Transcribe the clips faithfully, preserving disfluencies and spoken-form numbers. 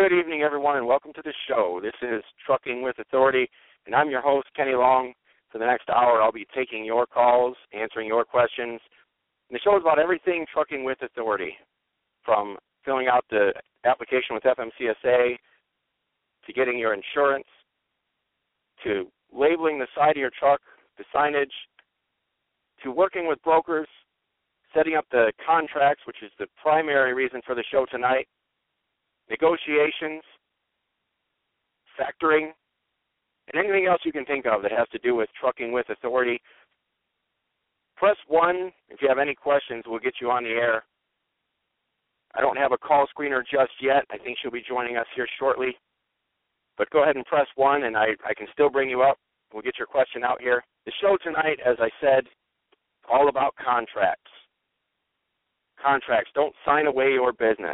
Good evening, everyone, and welcome to the show. This is Trucking with Authority, and I'm your host, Kenny Long. For the next hour, I'll be taking your calls, answering your questions. And the show is about everything Trucking with Authority, from filling out the application with F M C S A, to getting your insurance, to labeling the side of your truck, the signage, to working with brokers, setting up the contracts, which is the primary reason for the show tonight, negotiations, factoring, and anything else you can think of that has to do with Trucking with Authority. Press one if you have any questions. We'll get you on the air. I don't have a call screener just yet. I think she'll be joining us here shortly. But go ahead and press one, and I, I can still bring you up. We'll get your question out here. The show tonight, as I said, all about contracts. Contracts. Don't sign away your business.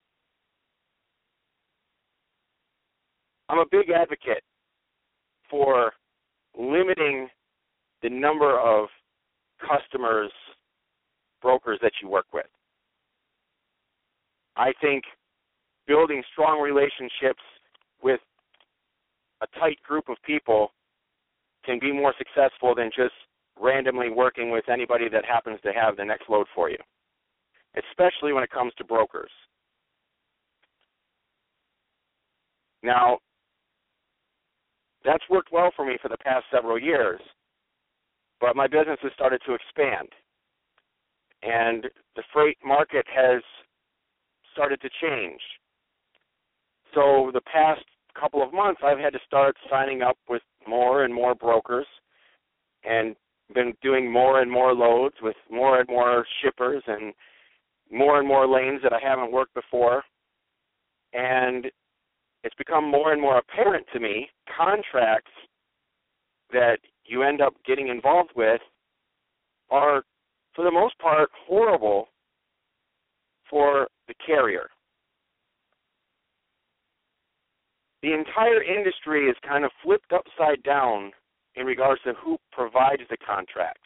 I'm a big advocate for limiting the number of customers, brokers that you work with. I think building strong relationships with a tight group of people can be more successful than just randomly working with anybody that happens to have the next load for you, especially when it comes to brokers. Now, that's worked well for me for the past several years, but my business has started to expand, and the freight market has started to change. So the past couple of months, I've had to start signing up with more and more brokers and been doing more and more loads with more and more shippers and more and more lanes that I haven't worked before. And it's become more and more apparent to me, contracts that you end up getting involved with are, for the most part, horrible for the carrier. The entire industry is kind of flipped upside down in regards to who provides the contracts.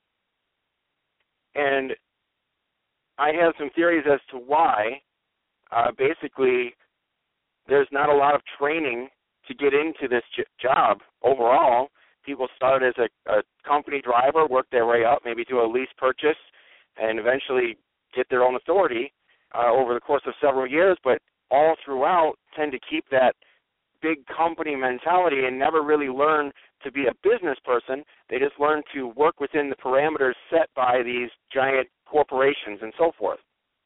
And I have some theories as to why. Uh, basically, there's not a lot of training to get into this j- job overall. People start as a, a company driver, work their way up, maybe do a lease purchase, and eventually get their own authority uh, over the course of several years, but all throughout tend to keep that big company mentality and never really learn to be a business person. They just learn to work within the parameters set by these giant corporations and so forth.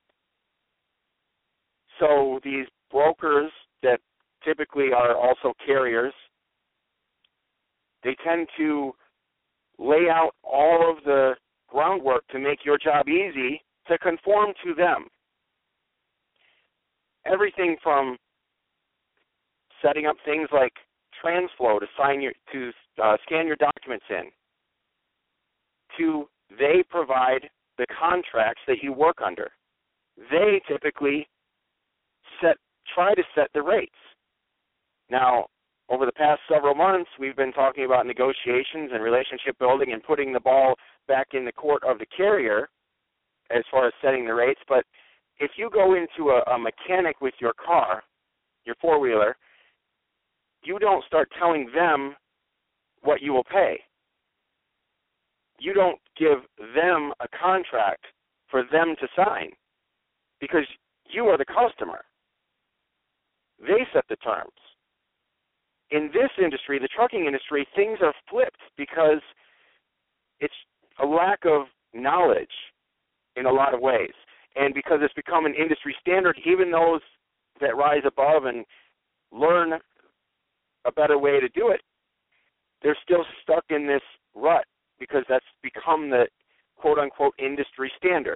So these brokers that typically are also carriers, they tend to lay out all of the groundwork to make your job easy to conform to them. Everything from setting up things like TransFlow to sign your to uh, scan your documents in, to they provide the contracts that you work under. They typically set try to set the rates. Now, over the past several months, we've been talking about negotiations and relationship building and putting the ball back in the court of the carrier as far as setting the rates. But if you go into a, a mechanic with your car, your four-wheeler, you don't start telling them what you will pay. You don't give them a contract for them to sign because you are the customer. They set the terms. In this industry, the trucking industry, things are flipped because it's a lack of knowledge in a lot of ways. And because it's become an industry standard, even those that rise above and learn a better way to do it, they're still stuck in this rut because that's become the quote-unquote industry standard.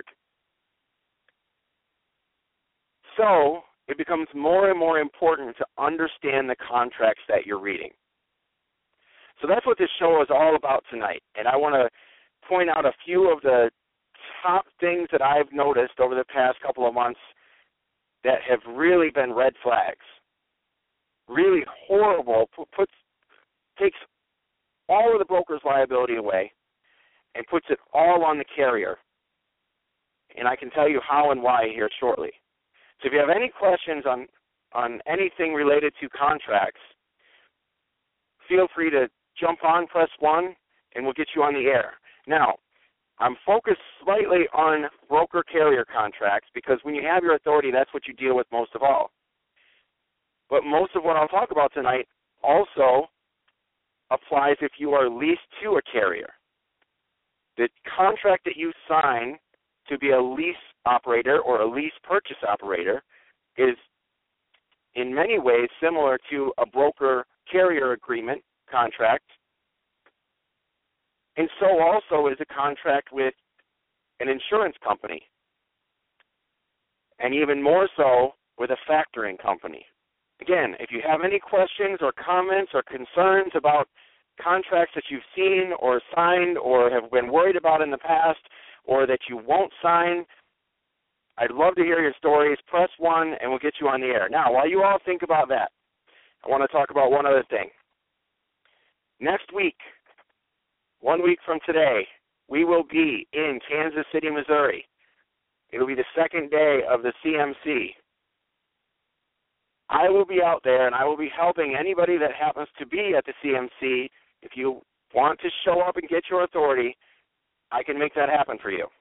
So it becomes more and more important to understand the contracts that you're reading. So that's what this show is all about tonight. And I want to point out a few of the top things that I've noticed over the past couple of months that have really been red flags. Really horrible, puts takes all of the broker's liability away and puts it all on the carrier. And I can tell you how and why here shortly. So if you have any questions on on anything related to contracts, feel free to jump on, press one, and we'll get you on the air. Now, I'm focused slightly on broker-carrier contracts because when you have your authority, that's what you deal with most of all. But most of what I'll talk about tonight also applies if you are leased to a carrier. The contract that you sign to be a lease operator or a lease purchase operator is in many ways similar to a broker-carrier agreement contract, and so also is a contract with an insurance company, and even more so with a factoring company. Again, if you have any questions or comments or concerns about contracts that you've seen or signed or have been worried about in the past or that you won't sign, I'd love to hear your stories. Press one and we'll get you on the air. Now, while you all think about that, I want to talk about one other thing. Next week, one week from today, we will be in Kansas City, Missouri. It will be the second day of the C M C. I will be out there, and I will be helping anybody that happens to be at the C M C. If you want to show up and get your authority, I can make that happen for you.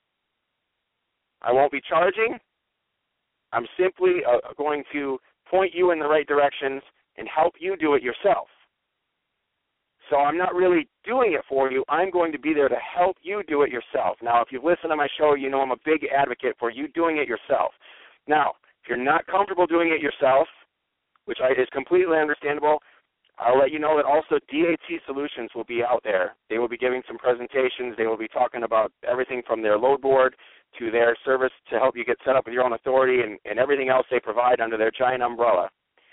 I won't be charging. I'm simply uh, going to point you in the right directions and help you do it yourself. So I'm not really doing it for you. I'm going to be there to help you do it yourself. Now, if you listen to my show, you know I'm a big advocate for you doing it yourself. Now, if you're not comfortable doing it yourself, which is completely understandable, I'll let you know that also D A T Solutions will be out there. They will be giving some presentations. They will be talking about everything from their load board to their service to help you get set up with your own authority and, and everything else they provide under their giant umbrella.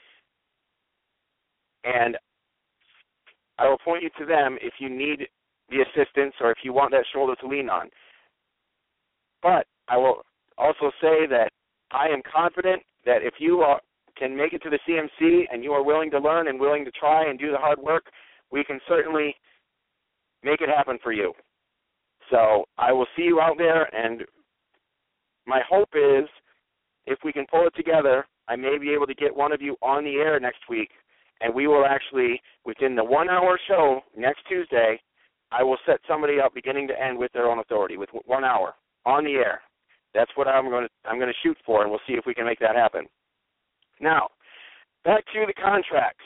And I will point you to them if you need the assistance or if you want that shoulder to lean on. But I will also say that I am confident that if you are, can make it to the C M C and you are willing to learn and willing to try and do the hard work, we can certainly make it happen for you. So I will see you out there, and my hope is if we can pull it together, I may be able to get one of you on the air next week, and we will actually, within the one-hour show next Tuesday, I will set somebody up beginning to end with their own authority, with one hour on the air. That's what I'm going to I'm going to shoot for, and we'll see if we can make that happen. Now, back to the contracts.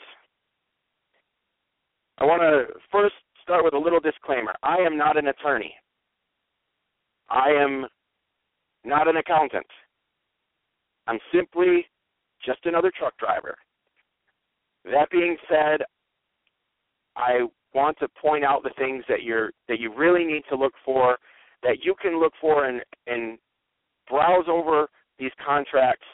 I want to first start with a little disclaimer. I am not an attorney. I am not an accountant. I'm simply just another truck driver. That being said, I want to point out the things that you're that you really need to look for, that you can look for and and browse over these contracts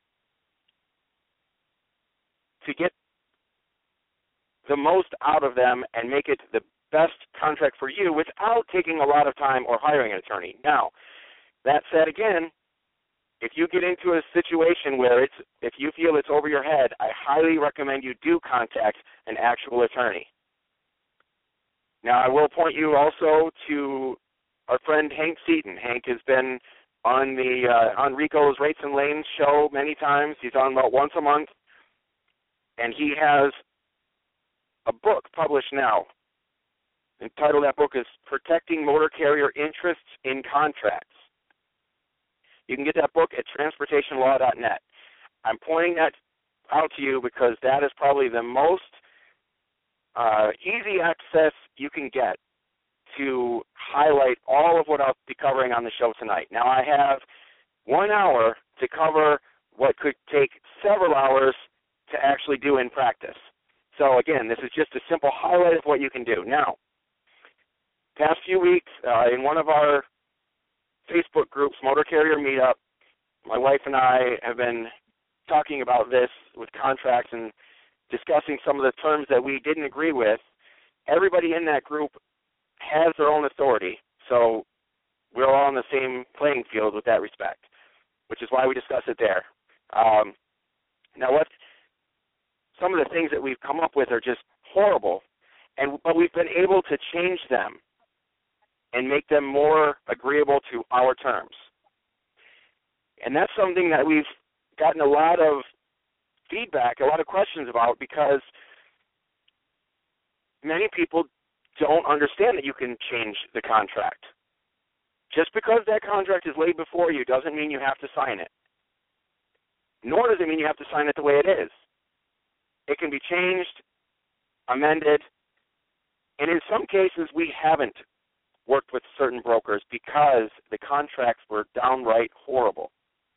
to get the most out of them and make it the best contract for you without taking a lot of time or hiring an attorney. Now, that said, again, if you get into a situation where it's if you feel it's over your head, I highly recommend you do contact an actual attorney. Now, I will point you also to our friend Hank Seaton. Hank has been on the uh, on Rico's Rates and Lanes show many times. He's on about once a month, and he has a book published now. The title of that book is Protecting Motor Carrier Interests in Contracts. You can get that book at transportation law dot net. I'm pointing that out to you because that is probably the most uh, easy access you can get to highlight all of what I'll be covering on the show tonight. Now, I have one hour to cover what could take several hours to actually do in practice. So, again, this is just a simple highlight of what you can do. Now, past few weeks, uh, in one of our Facebook groups, Motor Carrier Meetup, my wife and I have been talking about this with contracts and discussing some of the terms that we didn't agree with. Everybody in that group has their own authority, so we're all on the same playing field with that respect, which is why we discuss it there. Um, now, what some of the things that we've come up with are just horrible, and but we've been able to change them and make them more agreeable to our terms. And that's something that we've gotten a lot of feedback, a lot of questions about, because many people don't understand that you can change the contract. Just because that contract is laid before you doesn't mean you have to sign it. Nor does it mean you have to sign it the way it is. It can be changed, amended, and in some cases we haven't worked with certain brokers because the contracts were downright horrible.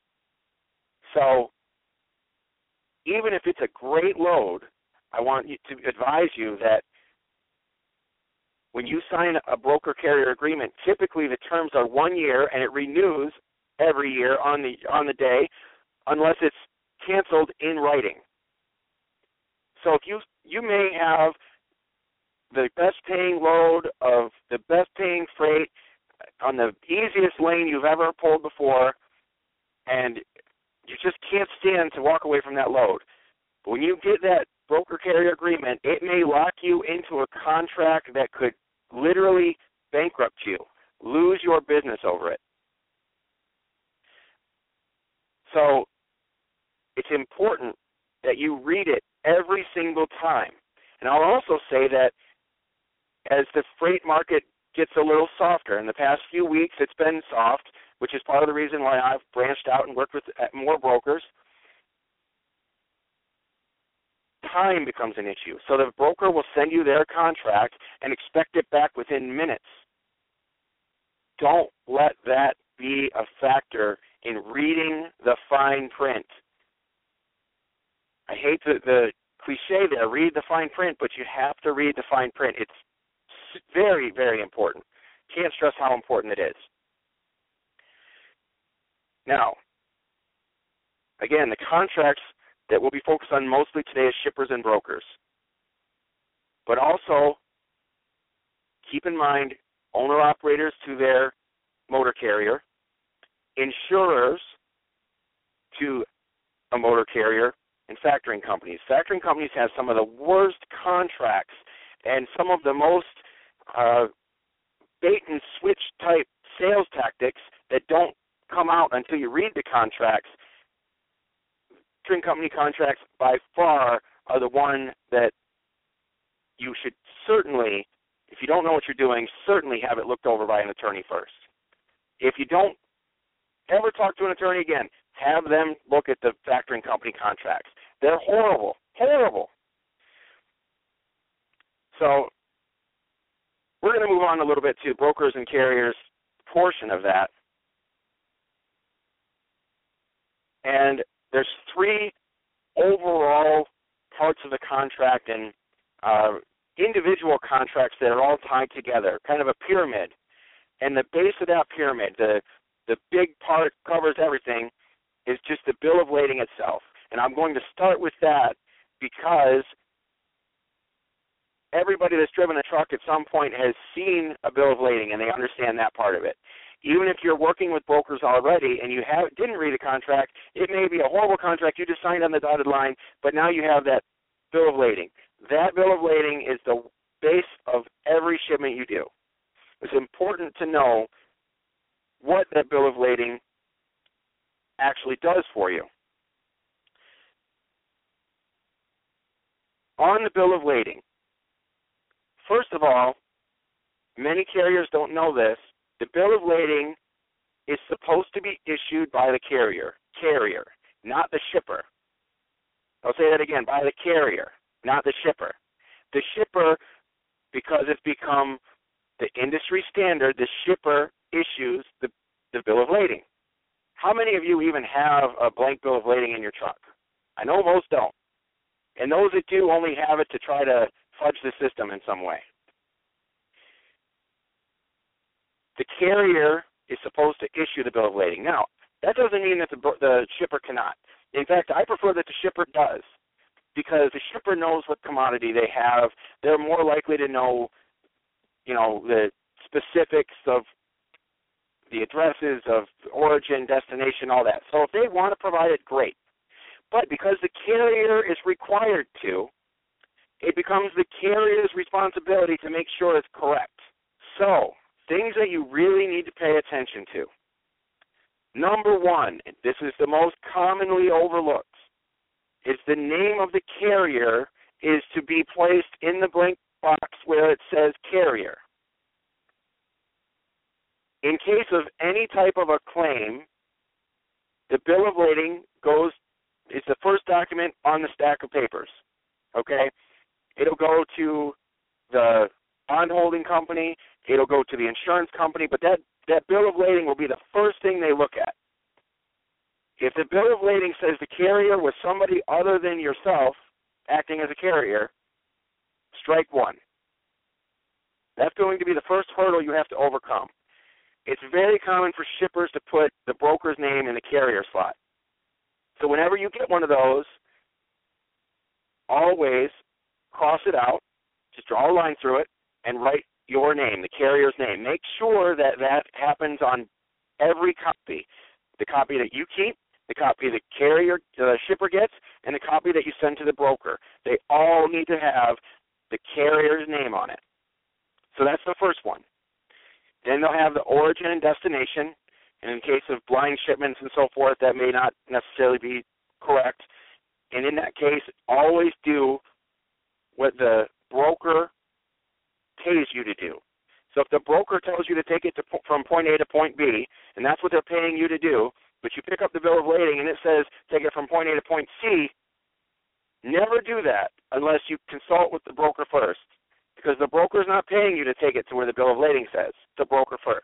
So even if it's a great load, I want you to advise you that when you sign a broker-carrier agreement, typically the terms are one year and it renews every year on the on the day, unless it's canceled in writing. So if you you may have the best paying load of the best paying freight on the easiest lane you've ever pulled before, and you just can't stand to walk away from that load. But when you get that broker-carrier agreement, it may lock you into a contract that could literally bankrupt you, lose your business over it. So it's important that you read it every single time. And I'll also say that as the freight market gets a little softer, in the past few weeks it's been soft, which is part of the reason why I've branched out and worked with more brokers, time becomes an issue. So the broker will send you their contract and expect it back within minutes. Don't let that be a factor in reading the fine print. I hate the, the cliche there, read the fine print, but you have to read the fine print. It's very, very important. Can't stress how important it is. Now, again, the contracts that we'll be focused on mostly today is shippers and brokers. But also, keep in mind, owner-operators to their motor carrier, insurers to a motor carrier, and factoring companies. Factoring companies have some of the worst contracts and some of the most uh, bait-and-switch type sales tactics that don't come out until you read the contracts. Factoring company contracts by far are the one that you should certainly, if you don't know what you're doing, certainly have it looked over by an attorney first. If you don't ever talk to an attorney again, have them look at the factoring company contracts. They're horrible, horrible. So we're going to move on a little bit to brokers and carriers portion of that. And there's three overall parts of the contract and uh, individual contracts that are all tied together, kind of a pyramid. And the base of that pyramid, the, the big part covers everything, is just the bill of lading itself. And I'm going to start with that because everybody that's driven a truck at some point has seen a bill of lading and they understand that part of it. Even if you're working with brokers already and you have, didn't read a contract, it may be a horrible contract you just signed on the dotted line, but now you have that bill of lading. That bill of lading is the base of every shipment you do. It's important to know what that bill of lading actually does for you. On the bill of lading, first of all, many carriers don't know this, the bill of lading is supposed to be issued by the carrier, carrier, not the shipper. I'll say that again, by the carrier, not the shipper. The shipper, because it's become the industry standard, the shipper issues the, the bill of lading. How many of you even have a blank bill of lading in your truck? I know most don't. And those that do only have it to try to fudge the system in some way. The carrier is supposed to issue the bill of lading. Now, that doesn't mean that the, the shipper cannot. In fact, I prefer that the shipper does, because the shipper knows what commodity they have. They're more likely to know, you know, the specifics of the addresses of origin, destination, all that. So if they want to provide it, great. But because the carrier is required to, it becomes the carrier's responsibility to make sure it's correct. So, things that you really need to pay attention to. Number one, this is the most commonly overlooked. is the name of the carrier is to be placed in the blank box where it says carrier. In case of any type of a claim, the bill of lading goes, it's the first document on the stack of papers, okay? It'll go to the bond holding company, it'll go to the insurance company, but that, that bill of lading will be the first thing they look at. If the bill of lading says the carrier was somebody other than yourself acting as a carrier, strike one. That's going to be the first hurdle you have to overcome. It's very common for shippers to put the broker's name in the carrier slot. So whenever you get one of those, always cross it out, just draw a line through it, and write your name, the carrier's name. Make sure that that happens on every copy. The copy that you keep, the copy the carrier, the shipper gets, and the copy that you send to the broker. They all need to have the carrier's name on it. So that's the first one. Then they'll have the origin and destination, and in case of blind shipments and so forth, that may not necessarily be correct. And in that case, always do what the broker pays you to do. So if the broker tells you to take it to, from point A to point B, and that's what they're paying you to do, but you pick up the bill of lading and it says take it from point A to point C, never do that unless you consult with the broker first. Because the broker's not paying you to take it to where the bill of lading says, the broker first.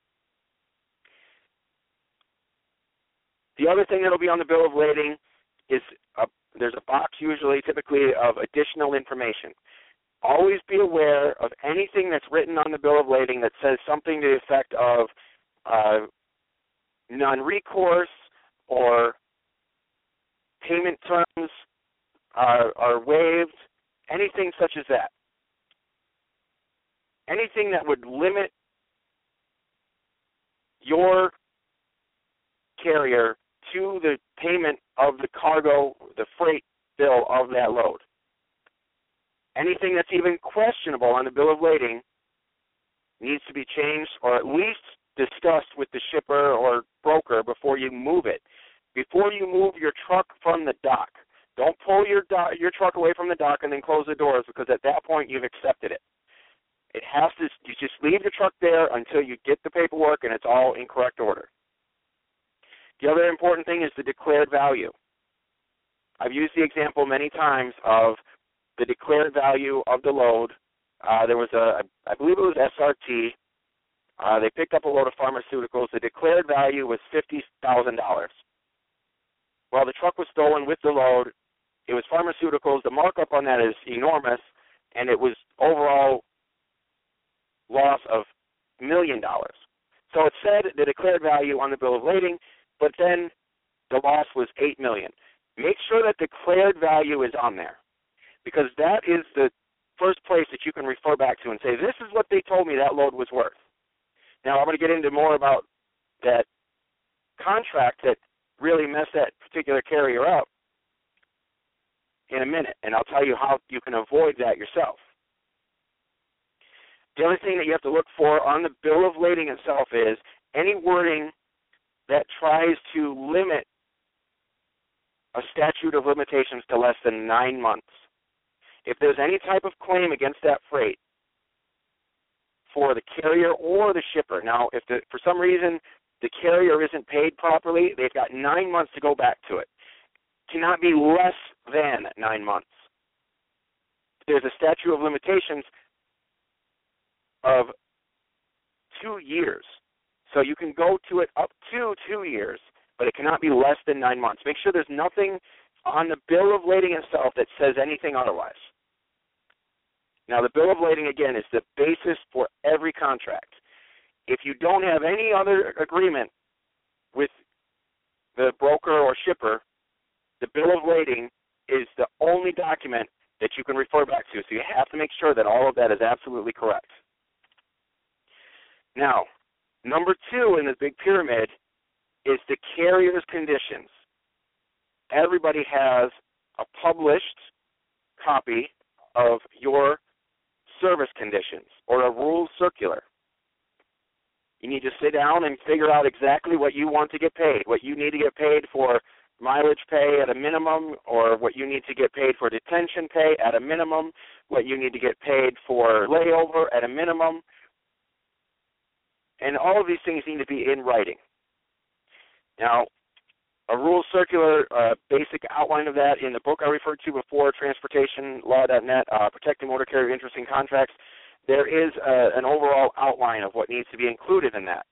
The other thing that will be on the bill of lading is a, there's a box usually, typically, of additional information. Always be aware of anything that's written on the bill of lading that says something to the effect of uh, non-recourse or payment terms are, are waived, anything such as that. Anything that would limit your carrier to the payment of the cargo, the freight bill of that load. Anything that's even questionable on the bill of lading needs to be changed or at least discussed with the shipper or broker before you move it. Before you move your truck from the dock, don't pull your, do- your truck away from the dock and then close the doors, because at that point you've accepted it. It has to, you just leave the truck there until you get the paperwork and it's all in correct order. The other important thing is the declared value. I've used the example many times of the declared value of the load. Uh, there was a, I believe it was S R T. Uh, they picked up a load of pharmaceuticals. The declared value was fifty thousand dollars. Well, the truck was stolen with the load. It was pharmaceuticals. The markup on that is enormous, and it was overall loss of a million dollars. So it said the declared value on the bill of lading, but then the loss was eight million dollars. Make sure that declared value is on there, because that is the first place that you can refer back to and say, this is what they told me that load was worth. Now, I'm going to get into more about that contract that really messed that particular carrier up in a minute, and I'll tell you how you can avoid that yourself. The other thing that you have to look for on the bill of lading itself is any wording that tries to limit a statute of limitations to less than nine months. If there's any type of claim against that freight for the carrier or the shipper, now if the, for some reason the carrier isn't paid properly, they've got nine months to go back to it. It cannot be less than nine months. There's a statute of limitations of two years. So you can go to it up to two years, but it cannot be less than nine months. Make sure there's nothing on the bill of lading itself that says anything otherwise. Now, the bill of lading, again, is the basis for every contract. If you don't have any other agreement with the broker or shipper, the bill of lading is the only document that you can refer back to. So you have to make sure that all of that is absolutely correct. Now, number two in the big pyramid is the carrier's conditions. Everybody has a published copy of your service conditions or a rule circular. You need to sit down and figure out exactly what you want to get paid, what you need to get paid for mileage pay at a minimum, or what you need to get paid for detention pay at a minimum, what you need to get paid for layover at a minimum. And all of these things need to be in writing. Now, a rule circular, uh, basic outline of that in the book I referred to before, transportation law dot net, uh, Protecting Motor Carrier Interest in Contracts, there is a, an overall outline of what needs to be included in that.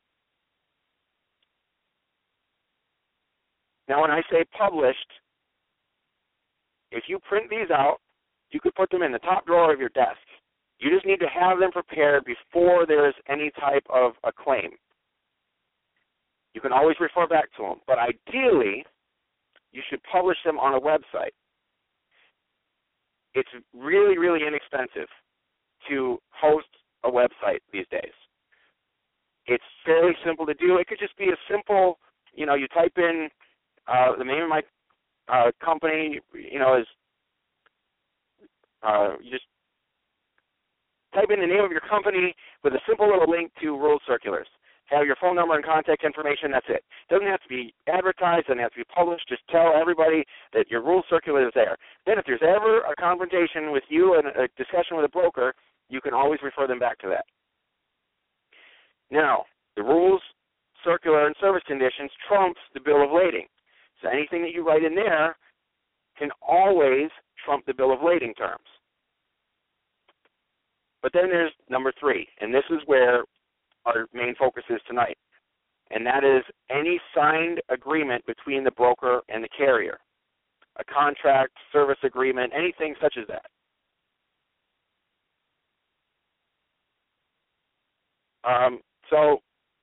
Now, when I say published, if you print these out, you could put them in the top drawer of your desk. You just need to have them prepared before there is any type of a claim. You can always refer back to them, but ideally, you should publish them on a website. It's really, really inexpensive to host a website these days. It's fairly simple to do. It could just be a simple, you know, you type in uh, the name of my uh, company, you know, is uh, you just type in the name of your company with a simple little link to rule circulars. Have your phone number and contact information, that's it. Doesn't have to be advertised, doesn't have to be published. Just tell everybody that your rule circular is there. Then if there's ever a confrontation with you and a discussion with a broker, you can always refer them back to that. Now, the rules, circular, and service conditions trumps the bill of lading. So anything that you write in there can always trump the bill of lading terms. But then there's number three, and this is where our main focus is tonight, and that is any signed agreement between the broker and the carrier, a contract, service agreement, anything such as that. Um, so,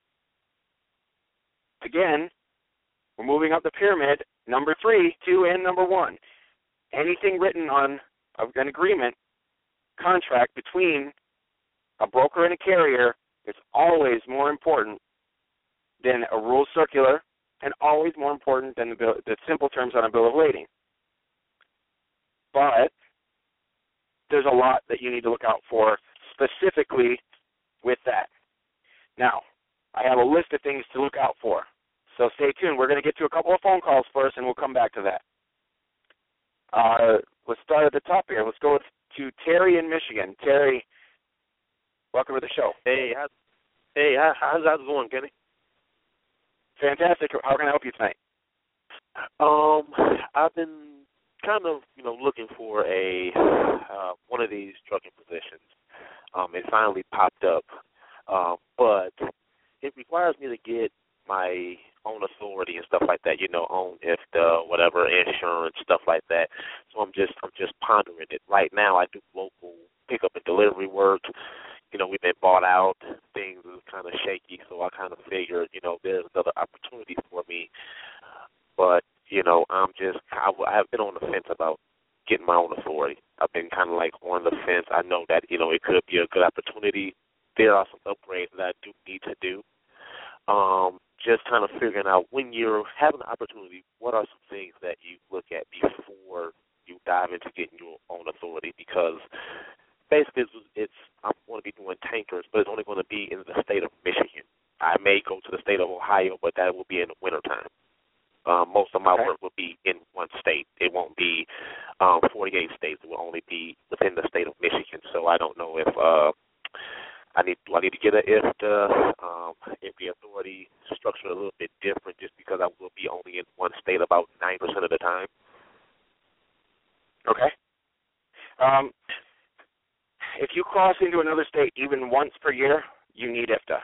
again, we're moving up the pyramid, number three, two, and number one. Anything written on an agreement, contract between a broker and a carrier is always more important than a rule circular and always more important than the, bill, the simple terms on a bill of lading. But there's a lot that you need to look out for specifically with that. Now, I have a list of things to look out for. So stay tuned. We're going to get to a couple of phone calls first, and we'll come back to that. Uh, let's start at the top here. Let's go to Terry in Michigan. Terry, welcome to the show. Hey, how, hey, how, how's that going, Kenny? Fantastic. How can I help you tonight? Um, I've been kind of, you know, looking for a uh, one of these trucking positions. Um, it finally popped up, uh, but it requires me to get my own authority and stuff like that. You know, own if the whatever insurance stuff like that. So I'm just I'm just pondering it right now. I do local pickup and delivery work. You know, we've been bought out. Things are kind of shaky, so I kind of figured, you know, there's another opportunity for me. But, you know, I'm just, I, I've been on the fence about getting my own authority. I've been kind of like on the fence. I know that, you know, it could be a good opportunity. There are some upgrades that I do need to do. Um, just kind of figuring out when you're having an opportunity, what are some things that you look at before you dive into getting your own authority? Because basically, it's, it's I'm going to be doing tankers, but it's only going to be in the state of Michigan. I may go to the state of Ohio, but that will be in the wintertime. Um, most of my okay. work will be in one state. It won't be um, forty-eight states. It will only be within the state of Michigan. So I don't know if uh, I need do I need to get a if the um, if the authority structure a little bit different, just because I will be only in one state about nine percent of the time. Okay. Um, if you cross into another state even once per year, you need I F T A.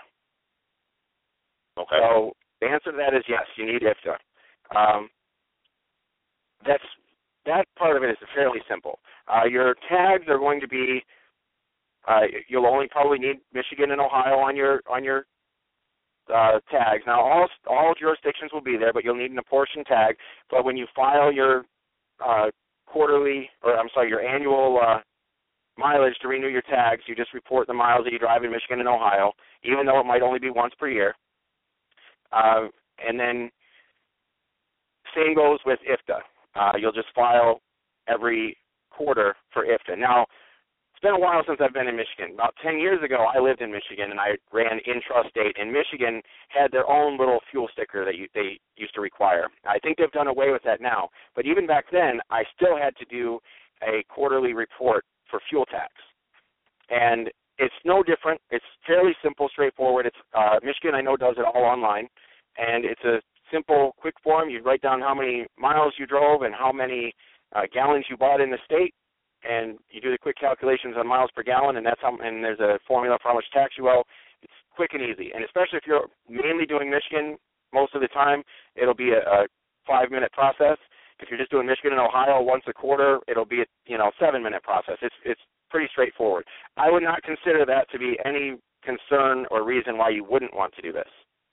Okay. So the answer to that is yes, you need I F T A. Um, that's that part of it is fairly simple. Uh, your tags are going to be uh, you'll only probably need Michigan and Ohio on your on your uh, tags. Now all all jurisdictions will be there, but you'll need an apportioned tag. But when you file your uh, quarterly or I'm sorry your annual uh, mileage to renew your tags, you just report the miles that you drive in Michigan and Ohio, even though it might only be once per year. Uh, and then same goes with I F T A. Uh, you'll just file every quarter for I F T A. Now, it's been a while since I've been in Michigan. About ten years ago, I lived in Michigan, and I ran intrastate, and Michigan had their own little fuel sticker that you, they used to require. I think they've done away with that now. But even back then, I still had to do a quarterly report for fuel tax. And it's no different. It's fairly simple, straightforward. It's uh, Michigan, I know, does it all online, and it's a simple, quick form. You write down how many miles you drove and how many uh, gallons you bought in the state, and you do the quick calculations on miles per gallon, and that's how, and there's a formula for how much tax you owe. It's quick and easy, and especially if you're mainly doing Michigan most of the time, it'll be a, a five-minute process. If you're just doing Michigan and Ohio once a quarter, it'll be a you know seven-minute process. It's it's pretty straightforward. I would not consider that to be any concern or reason why you wouldn't want to do this.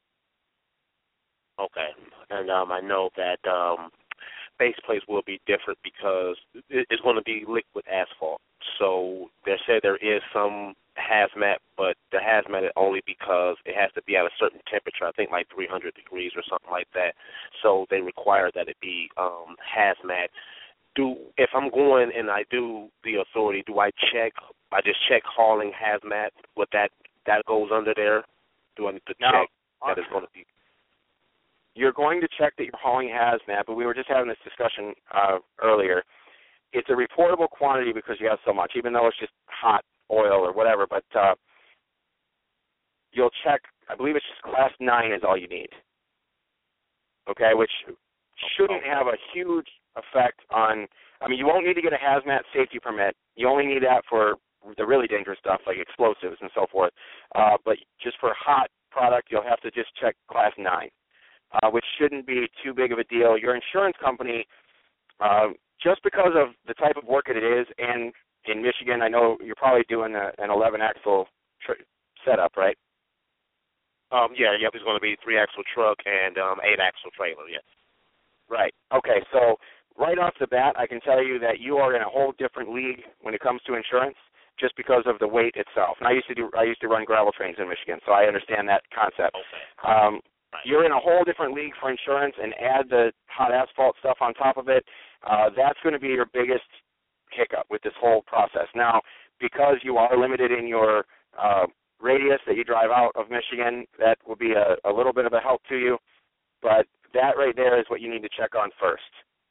Okay, and um, I know that um, base plates will be different because it's going to be liquid asphalt. So they said there is some hazmat, but the hazmat is only because it has to be at a certain temperature, I think like three hundred degrees or something like that. So they require that it be um, hazmat. Do if I'm going and I do the authority, do I check? I just check hauling hazmat. What that that goes under there? Do I need to no, check that it's going to be? You're going to check that you're hauling hazmat, but we were just having this discussion uh, earlier. It's a reportable quantity because you have so much, even though it's just hot oil or whatever. But uh, you'll check. I believe it's just class nine is all you need. Okay, which shouldn't have a huge effect on. I mean, you won't need to get a hazmat safety permit. You only need that for the really dangerous stuff like explosives and so forth. Uh, but just for hot product, you'll have to just check class nine. Uh, which shouldn't be too big of a deal. Your insurance company, uh, just because of the type of work it is, and in Michigan, I know you're probably doing a, an eleven-axle tr- setup, right? Um, yeah, yep, it's going to be three-axle truck and um, eight-axle trailer, yes. Right. Okay, so right off the bat, I can tell you that you are in a whole different league when it comes to insurance just because of the weight itself. And I used to do, I used to run gravel trains in Michigan, so I understand that concept. Okay. Um, You're in a whole different league for insurance, and add the hot asphalt stuff on top of it. Uh, that's going to be your biggest hiccup with this whole process. Now, because you are limited in your uh, radius that you drive out of Michigan, that will be a, a little bit of a help to you. But that right there is what you need to check on first.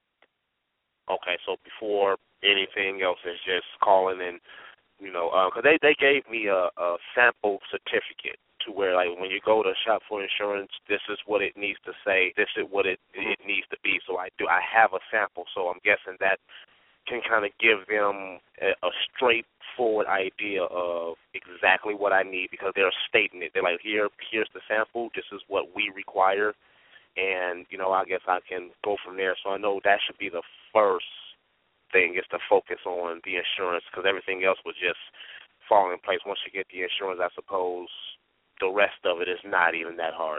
Okay, so before anything else is just calling and, you know, because uh, they, they gave me a, a sample certificate to where, like, when you go to shop for insurance, this is what it needs to say, this is what it, it needs to be. So I do, I have a sample, so I'm guessing that can kind of give them a, a straightforward idea of exactly what I need because they're stating it. They're like, here, here's the sample, this is what we require, and, you know, I guess I can go from there. So I know that should be the first thing is to focus on the insurance because everything else would just fall in place. Once you get the insurance, I suppose the rest of it is not even that hard.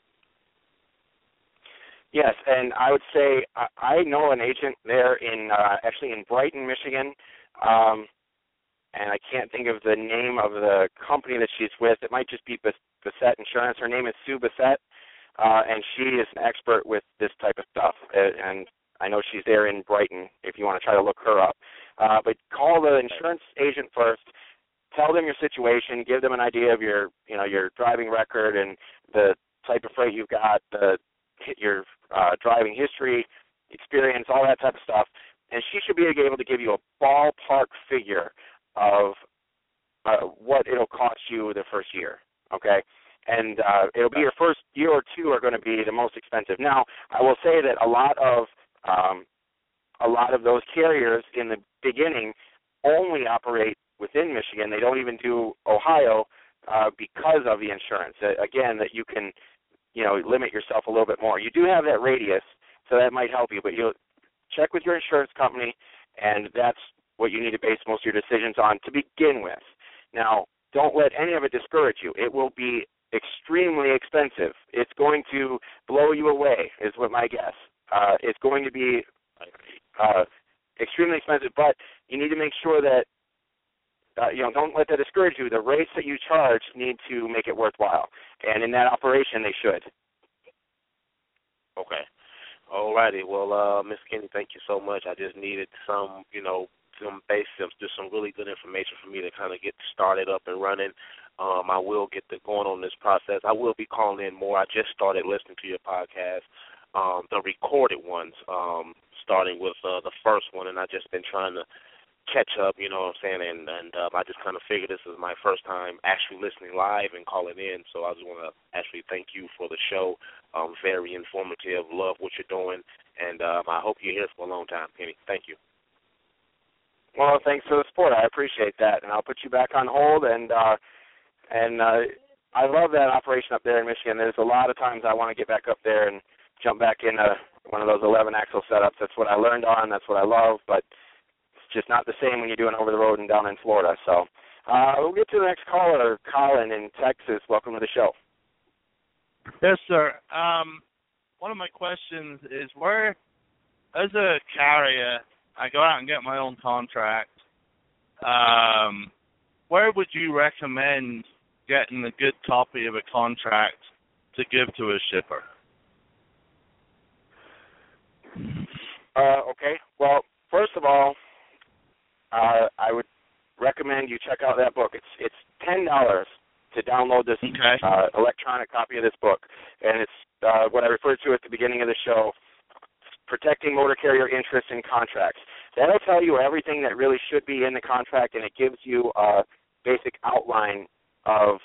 Yes, and I would say I, I know an agent there in uh, actually in Brighton, Michigan, um, and I can't think of the name of the company that she's with. It might just be Bassett Insurance. Her name is Sue Bassett, uh, and she is an expert with this type of stuff. And I know she's there in Brighton if you want to try to look her up. Uh, but call the insurance agent first. Tell them your situation. Give them an idea of your, you know, your driving record and the type of freight you've got, the your uh, driving history, experience, all that type of stuff. And she should be able to give you a ballpark figure of uh, what it'll cost you the first year. Okay, and uh, it'll be your first year or two are going to be the most expensive. Now, I will say that a lot of um, a lot of those carriers in the beginning only operate within Michigan. They don't even do Ohio uh, because of the insurance. Uh, again, that you can, you know, limit yourself a little bit more. You do have that radius, so that might help you, but you'll check with your insurance company, and that's what you need to base most of your decisions on to begin with. Now, don't let any of it discourage you. It will be extremely expensive. It's going to blow you away, is what my guess. Uh, it's going to be uh, extremely expensive, but you need to make sure that Uh, you know, don't let that discourage you. The rates that you charge need to make it worthwhile, and in that operation, they should. Okay. All righty. Well, uh, Miss Kenny, thank you so much. I just needed some, you know, some basics, just some really good information for me to kind of get started up and running. Um, I will get the, going on this process. I will be calling in more. I just started listening to your podcast, um, the recorded ones, um, starting with uh, the first one, and I've just been trying to catch up, you know what I'm saying, and, and um, I just kind of figured this is my first time actually listening live and calling in, so I just want to actually thank you for the show. Um, very informative, love what you're doing, and um, I hope you're here for a long time, Kenny. Thank you. Well, thanks for the support. I appreciate that, and I'll put you back on hold, and uh, and uh, I love that operation up there in Michigan. There's a lot of times I want to get back up there and jump back into one of those eleven-axle setups. That's what I learned on. That's what I love, but just not the same when you're doing over the road and down in Florida. So uh, we'll get to the next caller, Colin in Texas. Welcome to the show. Yes, sir. Um, one of my questions is where, as a carrier, I go out and get my own contract. Um, where would you recommend getting a good copy of a contract to give to a shipper? Uh, okay. Well, first of all, Uh, I would recommend you check out that book. It's it's ten dollars to download this okay. uh, electronic copy of this book, and it's uh, what I referred to at the beginning of the show, Protecting Motor Carrier Interests in Contracts. That'll tell you everything that really should be in the contract, and it gives you a basic outline of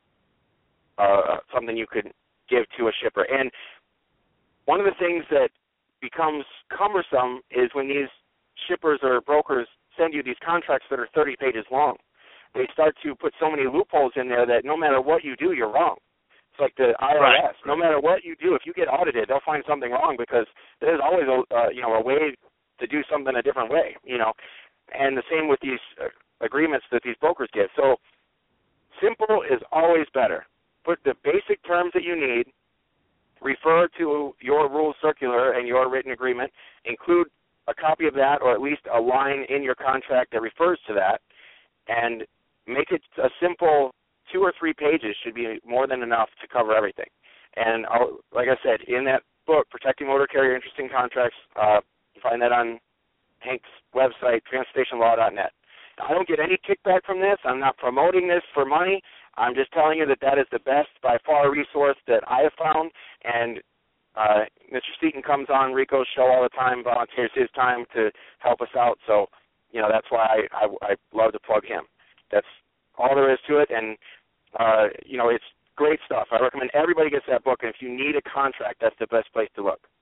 uh, something you could give to a shipper. And one of the things that becomes cumbersome is when these shippers or brokers send you these contracts that are thirty pages long. They start to put so many loopholes in there that no matter what you do, you're wrong. It's like the I R S. Right. No matter what you do, if you get audited, they'll find something wrong because there's always a uh, you know a way to do something a different way. You know, and the same with these uh, agreements that these brokers give. So simple is always better. Put the basic terms that you need. Refer to your rules circular and your written agreement. Include a copy of that, or at least a line in your contract that refers to that, and make it a simple two or three pages should be more than enough to cover everything. And I'll, like I said, in that book, Protecting Motor Carrier Interest in Contracts, uh, you find that on Hank's website, transportation law dot net. I don't get any kickback from this. I'm not promoting this for money. I'm just telling you that that is the best, by far, resource that I have found, and Uh, Mister Seaton comes on Rico's show all the time, volunteers his time to help us out. So, you know, that's why I, I, I love to plug him. That's all there is to it. And, uh, you know, it's great stuff. I recommend everybody gets that book. And if you need a contract, that's the best place to look.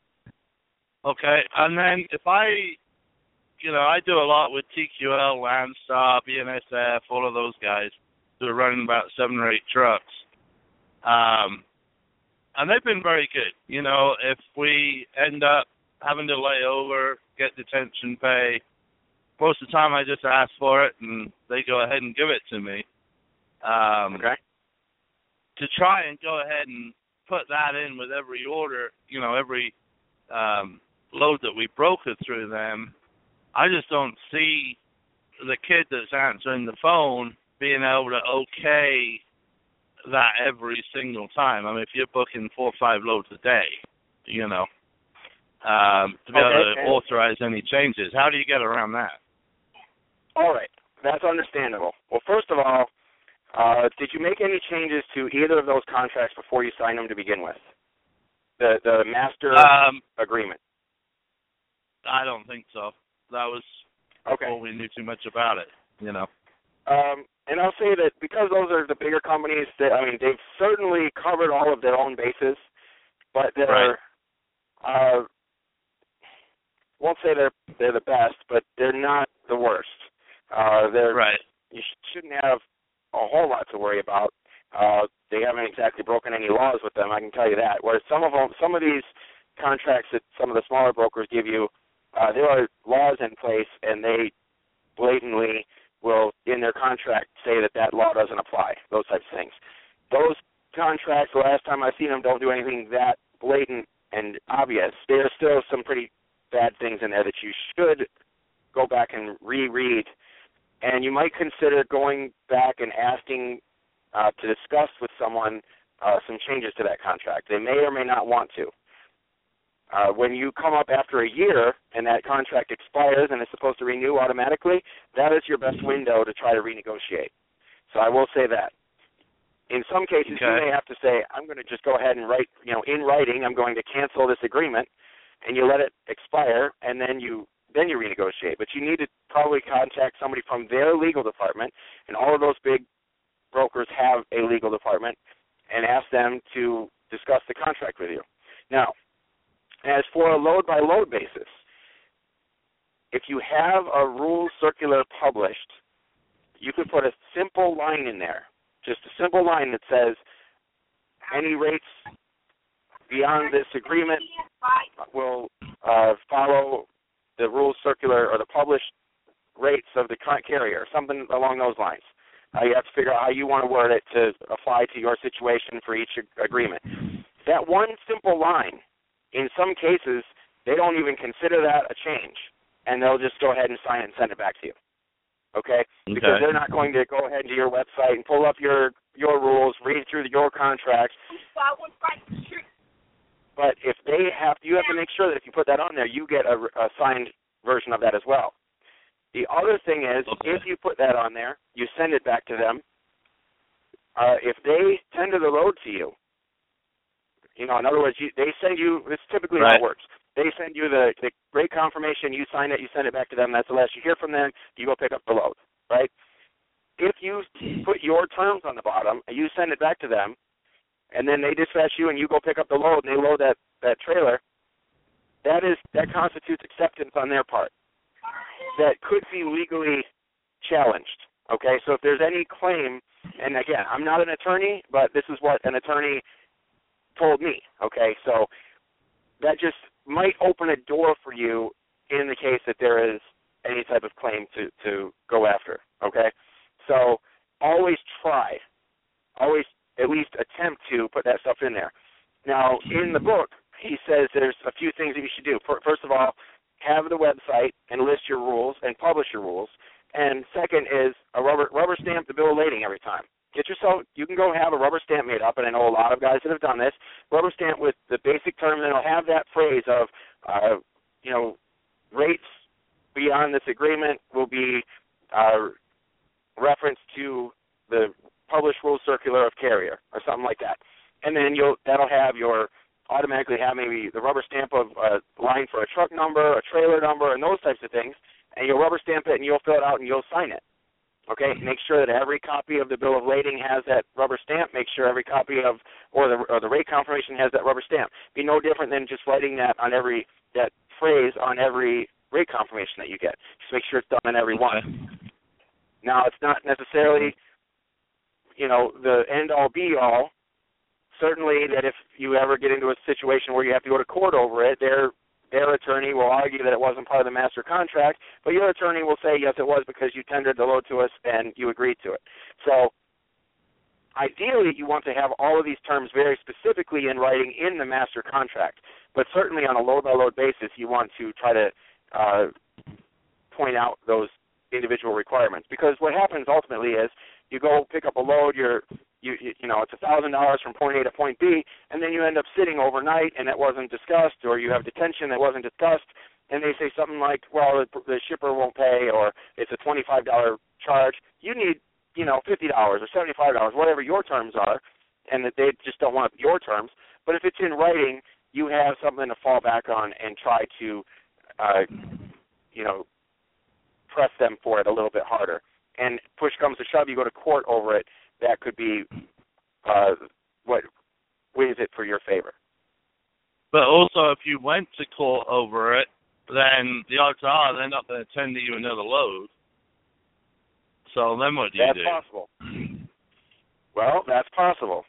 Okay. And then if I, you know, I do a lot with T Q L, Landstar, B N S F, all of those guys who are running about seven or eight trucks. Um, And they've been very good. You know, if we end up having to lay over, get detention pay, most of the time I just ask for it and they go ahead and give it to me. Um, okay. To try and go ahead and put that in with every order, you know, every um, load that we broker through them, I just don't see the kid that's answering the phone being able to okay that every single time. I mean, if you're booking four or five loads a day, you know, um, to be okay. able to authorize any changes, how do you get around that? All right. That's understandable. Well, first of all, uh, did you make any changes to either of those contracts before you signed them to begin with? The the master um, agreement? I don't think so. That was okay. before we knew too much about it, you know. Um, and I'll say that because those are the bigger companies, that, I mean, they've certainly covered all of their own bases, but they're, right. uh, won't say they're they're the best, but they're not the worst. Uh, they're right. You shouldn't have a whole lot to worry about. Uh, they haven't exactly broken any laws with them, I can tell you that. Whereas some of them, some of these contracts that some of the smaller brokers give you, uh, there are laws in place, and they blatantly will, in their contract, say that that law doesn't apply, those types of things. Those contracts, the last time I've seen them, don't do anything that blatant and obvious. There are still some pretty bad things in there that you should go back and reread, and you might consider going back and asking uh, to discuss with someone uh, some changes to that contract. They may or may not want to. Uh, when you come up after a year and that contract expires and it's supposed to renew automatically, that is your best window to try to renegotiate. So I will say that. In some cases, okay. you may have to say, I'm going to just go ahead and write, you know, in writing, I'm going to cancel this agreement, and you let it expire, and then you then you renegotiate. But you need to probably contact somebody from their legal department, and all of those big brokers have a legal department, and ask them to discuss the contract with you. Now, as for a load-by-load basis, if you have a rules circular published, you could put a simple line in there, just a simple line that says, any rates beyond this agreement will uh, follow the rules circular or the published rates of the current carrier, something along those lines. Uh, you have to figure out how you want to word it to apply to your situation for each ag- agreement. That one simple line, in some cases, they don't even consider that a change, and they'll just go ahead and sign it and send it back to you. Okay? okay? Because they're not going to go ahead to your website and pull up your, your rules, read through your contracts. But if they have, you have to make sure that if you put that on there, you get a, a signed version of that as well. The other thing is, okay. if you put that on there, you send it back to them. Uh, if they tender the load to you, you know, in other words, you, they send you, this is typically right. how it works. They send you the, the rate confirmation, you sign it, you send it back to them, that's the last you hear from them, you go pick up the load, right? If you put your terms on the bottom, and you send it back to them, and then they dispatch you and you go pick up the load and they load that, that trailer, that is that constitutes acceptance on their part. That could be legally challenged, okay? So if there's any claim, and again, I'm not an attorney, but this is what an attorney told me, okay? So that just might open a door for you in the case that there is any type of claim to, to go after, okay? So always try, always at least attempt to put that stuff in there. Now, in the book, he says there's a few things that you should do. First of all, have the website and list your rules and publish your rules. And second is a rubber rubber stamp the bill of lading every time. Get yourself, you can go have a rubber stamp made up, and I know a lot of guys that have done this, rubber stamp with the basic terms, and it'll have that phrase of, uh, you know, rates beyond this agreement will be uh, reference to the published rules circular of carrier or something like that. And then you'll that'll have your, automatically have maybe the rubber stamp of a line for a truck number, a trailer number, and those types of things, and you'll rubber stamp it and you'll fill it out and you'll sign it. Okay, make sure that every copy of the bill of lading has that rubber stamp. Make sure every copy of, or the or the rate confirmation has that rubber stamp. Be no different than just writing that on every, that phrase on every rate confirmation that you get. Just make sure it's done on every one. Now, it's not necessarily, you know, the end-all, be-all. Certainly that if you ever get into a situation where you have to go to court over it, their their attorney will argue that it wasn't part of the master contract, but your attorney will say, yes, it was because you tendered the load to us and you agreed to it. So ideally, you want to have all of these terms very specifically in writing in the master contract, but certainly on a load-by-load basis, you want to try to uh, point out those individual requirements, because what happens ultimately is you go pick up a load, you're You, you you know, it's a thousand dollars from point A to point B, and then you end up sitting overnight and it wasn't discussed, or you have detention that wasn't discussed, and they say something like, well, the, the shipper won't pay, or it's a twenty-five dollars charge. You need, you know, fifty dollars or seventy-five dollars, whatever your terms are, and that they just don't want your terms. But if it's in writing, you have something to fall back on and try to, uh, you know, press them for it a little bit harder. And push comes to shove, you go to court over it. That could be uh, what weighs it for your favor. But also, if you went to court over it, then the odds are they're not going to tender you another load. So then what do you that's do? That's possible. Well, that's possible.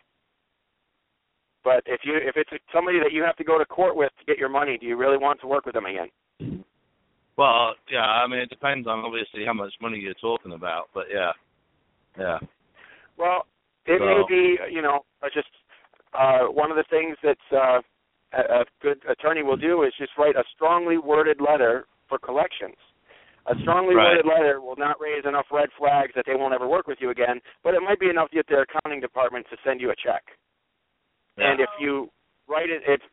But if you if it's somebody that you have to go to court with to get your money, do you really want to work with them again? Well, yeah, I mean, it depends on obviously how much money you're talking about, but yeah, yeah. Well, it so. may be, you know, just uh, one of the things that uh, a, a good attorney will do is just write a strongly worded letter for collections. A strongly right. worded letter will not raise enough red flags that they won't ever work with you again, but it might be enough to get their accounting department to send you a check. Yeah. And if you write it, if they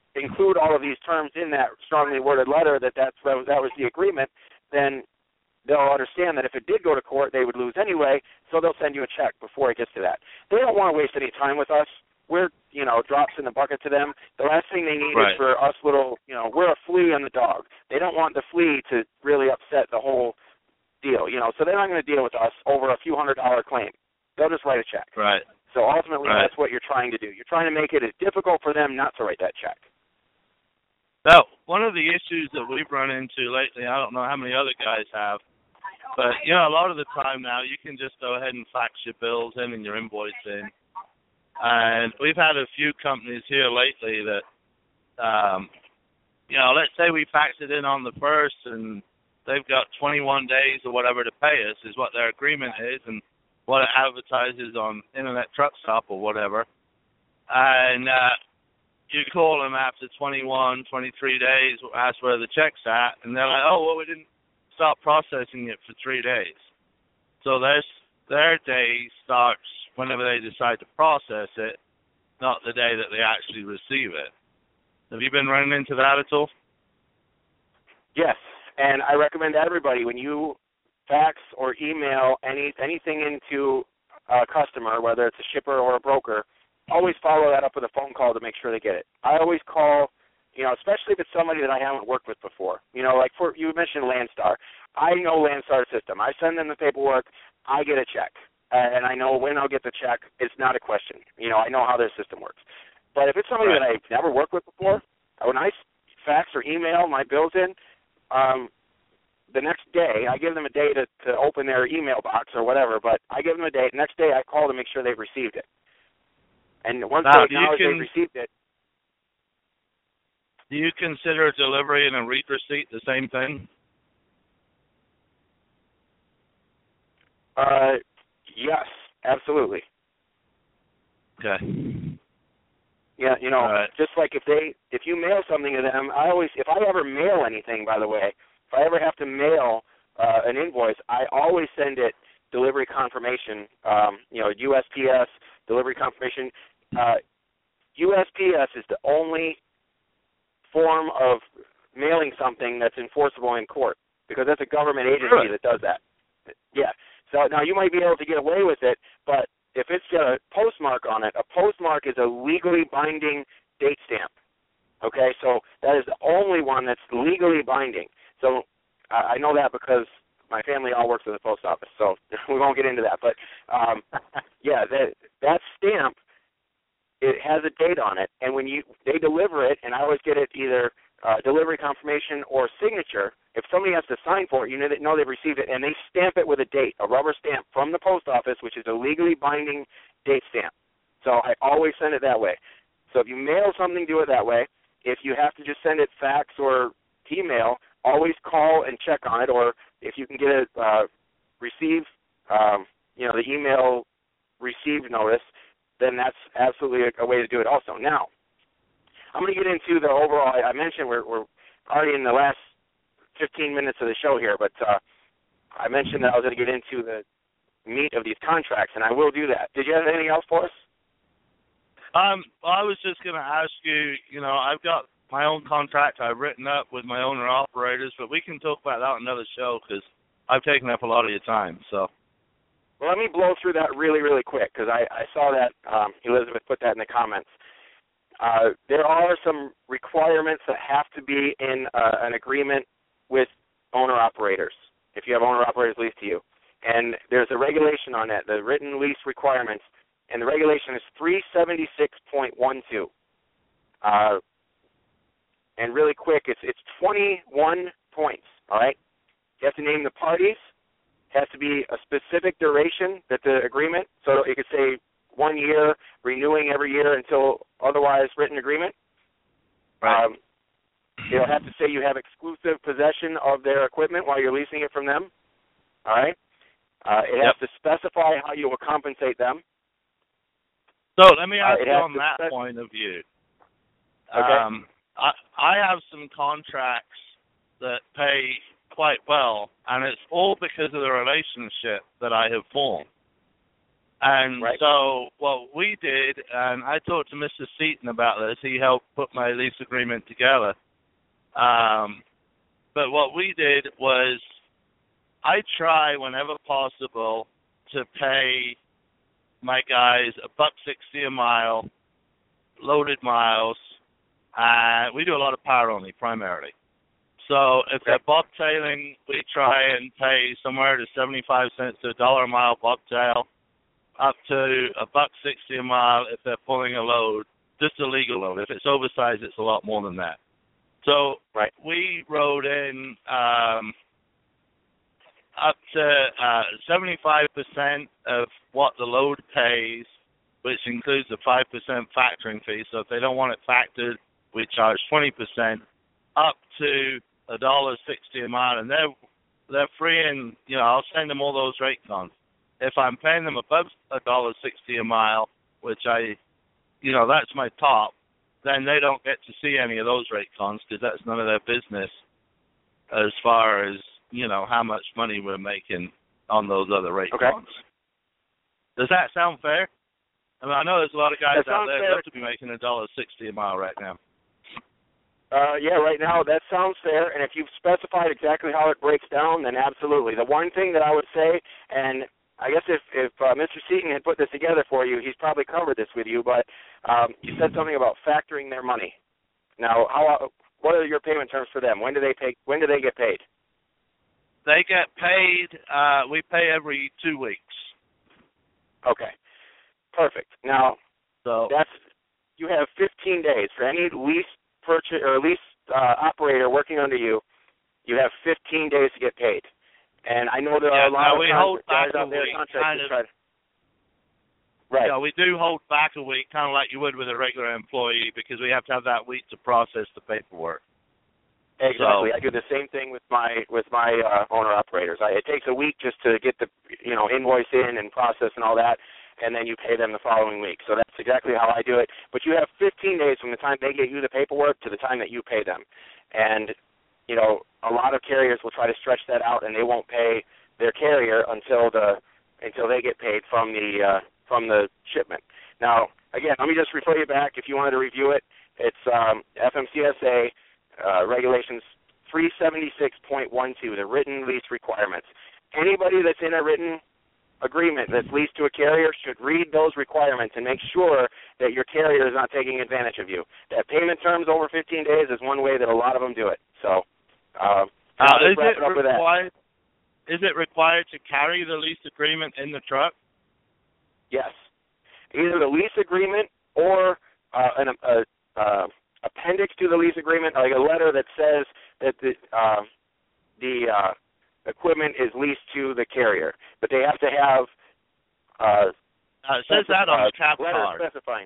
include all of these terms in that strongly worded letter that that's, that was the agreement, then they'll understand that if it did go to court, they would lose anyway, so they'll send you a check before it gets to that. They don't want to waste any time with us. We're, you know, drops in the bucket to them. The last thing they need right. is for us little, you know, we're a flea on the dog. They don't want the flea to really upset the whole deal, you know, so they're not going to deal with us over a few hundred dollar claim. They'll just write a check. Right. So ultimately, right. that's what you're trying to do. You're trying to make it as difficult for them not to write that check. Now, one of the issues that we've run into lately, I don't know how many other guys have, but, you know, a lot of the time now you can just go ahead and fax your bills in and your invoice in. And we've had a few companies here lately that, um, you know, let's say we fax it in on the first and they've got twenty-one days or whatever to pay us is what their agreement is and what it advertises on Internet Truck Stop or whatever. And uh, you call them after twenty-one, twenty-three days, ask where the check's at, and they're like, oh, well, we didn't stop processing it for three days. So their, their day starts whenever they decide to process it, not the day that they actually receive it. Have you been running into that at all? Yes, and I recommend everybody, when you fax or email any anything into a customer, whether it's a shipper or a broker, always follow that up with a phone call to make sure they get it. I always call, you know, especially if it's somebody that I haven't worked with before. You know, like for you mentioned Landstar. I know Landstar's system. I send them the paperwork. I get a check. Uh, and I know when I'll get the check. It's not a question. You know, I know how their system works. But if it's somebody right. that I've never worked with before, when I fax or email my bills in, um, the next day, I give them a day to, to open their email box or whatever, but I give them a day. The next day, I call to make sure they've received it. And once now, they acknowledge can, they've received it. Do you consider a delivery and a read receipt the same thing? Uh, yes, absolutely. Okay. Yeah, you know, right. just like if they, if you mail something to them, I always, if I ever mail anything, by the way, if I ever have to mail uh, an invoice, I always send it delivery confirmation, um, you know, U S P S, delivery confirmation. Uh, U S P S is the only form of mailing something that's enforceable in court, because that's a government agency really? that does that. Yeah. So now you might be able to get away with it, but if it's got a postmark on it, a postmark is a legally binding date stamp. Okay, so that is the only one that's legally binding. So uh, I know that because my family all works at the post office, so we won't get into that. But, um, yeah, that, that stamp, it has a date on it, and when you they deliver it, and I always get it either uh, delivery confirmation or signature, if somebody has to sign for it, you know, they know they've received it, and they stamp it with a date, a rubber stamp from the post office, which is a legally binding date stamp. So I always send it that way. So if you mail something, do it that way. If you have to just send it fax or email, always call and check on it, or if you can get a uh, receive, um, you know, the email received notice, then that's absolutely a, a way to do it also. Now, I'm going to get into the overall, I mentioned we're, we're already in the last fifteen minutes of the show here, but uh, I mentioned that I was going to get into the meat of these contracts, and I will do that. Did you have anything else for us? Um, I was just going to ask you, you know, I've got my own contract I've written up with my owner-operators, but we can talk about that on another show because I've taken up a lot of your time, so. Well, let me blow through that really, really quick because I, I saw that um, Elizabeth put that in the comments. Uh, there are some requirements that have to be in uh, an agreement with owner-operators, if you have owner-operators leased to you. And there's a regulation on that, the written lease requirements, and the regulation is three seventy-six point one two. Uh, and really quick, it's it's twenty-one points, all right? You have to name the parties. It has to be a specific duration that the agreement, so it could say one year, renewing every year until otherwise written agreement. Right. Um, it'll have to say you have exclusive possession of their equipment while you're leasing it from them, all right? Uh, it yep. has to specify how you will compensate them. So let me ask uh, you on that spec- point of view. Okay. Um, I, I have some contracts that pay quite well, and it's all because of the relationship that I have formed. And right. so what we did, and I talked to Mister Seaton about this. He helped put my lease agreement together. Um, but what we did was I try whenever possible to pay my guys a buck sixty a mile, loaded miles. Uh, we do a lot of power only primarily. So if they're bobtailing, we try and pay somewhere to seventy-five cents to a dollar a mile bobtail, up to a buck sixty a mile if they're pulling a load, just a legal load. If it's oversized, it's a lot more than that. So right. we rode in um, up to uh, seventy-five percent of what the load pays, which includes a five percent factoring fee. So if they don't want it factored, we charge twenty percent, up to a dollar sixty a mile, and they're they're free. And you know, I'll send them all those rate cons. If I'm paying them above a dollar sixty a mile, which I, you know, that's my top, then they don't get to see any of those rate cons because that's none of their business as far as, you know, how much money we're making on those other rate okay. cons. Does that sound fair? I mean, I know there's a lot of guys that out there fair. that love to be making a dollar sixty a mile right now. Uh, yeah, right now that sounds fair, and if you've specified exactly how it breaks down, then absolutely. The one thing that I would say, and I guess if, if uh, Mister Seaton had put this together for you, he's probably covered this with you, but um, you said something about factoring their money. Now, how what are your payment terms for them? When do they pay? When do they get paid? They get paid, uh, we pay every two weeks. Okay, perfect. Now, so that's you have fifteen days for any lease purchase or lease uh, operator working under you. You have fifteen days to get paid. And I know there yeah, are a lot no, of we hold guys back out there week, contracts kind to of, try to. Right. Yeah, we do hold back a week, kind of like you would with a regular employee, because we have to have that week to process the paperwork. Exactly. So, I do the same thing with my with my uh, owner operators. I, it takes a week just to get the you know invoice in and process and all that, and then you pay them the following week. So that's exactly how I do it. But you have fifteen days from the time they get you the paperwork to the time that you pay them, and you know a lot of carriers will try to stretch that out, and they won't pay their carrier until the until they get paid from the uh, from the shipment. Now, again, let me just refer you back if you wanted to review it. It's um, F M C S A. Uh, regulations three seventy-six point one two, the written lease requirements. Anybody that's in a written agreement that's leased to a carrier should read those requirements and make sure that your carrier is not taking advantage of you. That payment terms over fifteen days is one way that a lot of them do it. So, uh, uh, I'll is, wrap it it up with that. required, is it required to carry the lease agreement in the truck? Yes. Either the lease agreement or uh, an, a, uh, appendix to the lease agreement, like a letter that says that the uh, the uh, equipment is leased to the carrier, but they have to have uh, uh, it says that on the cab letter card. specifying.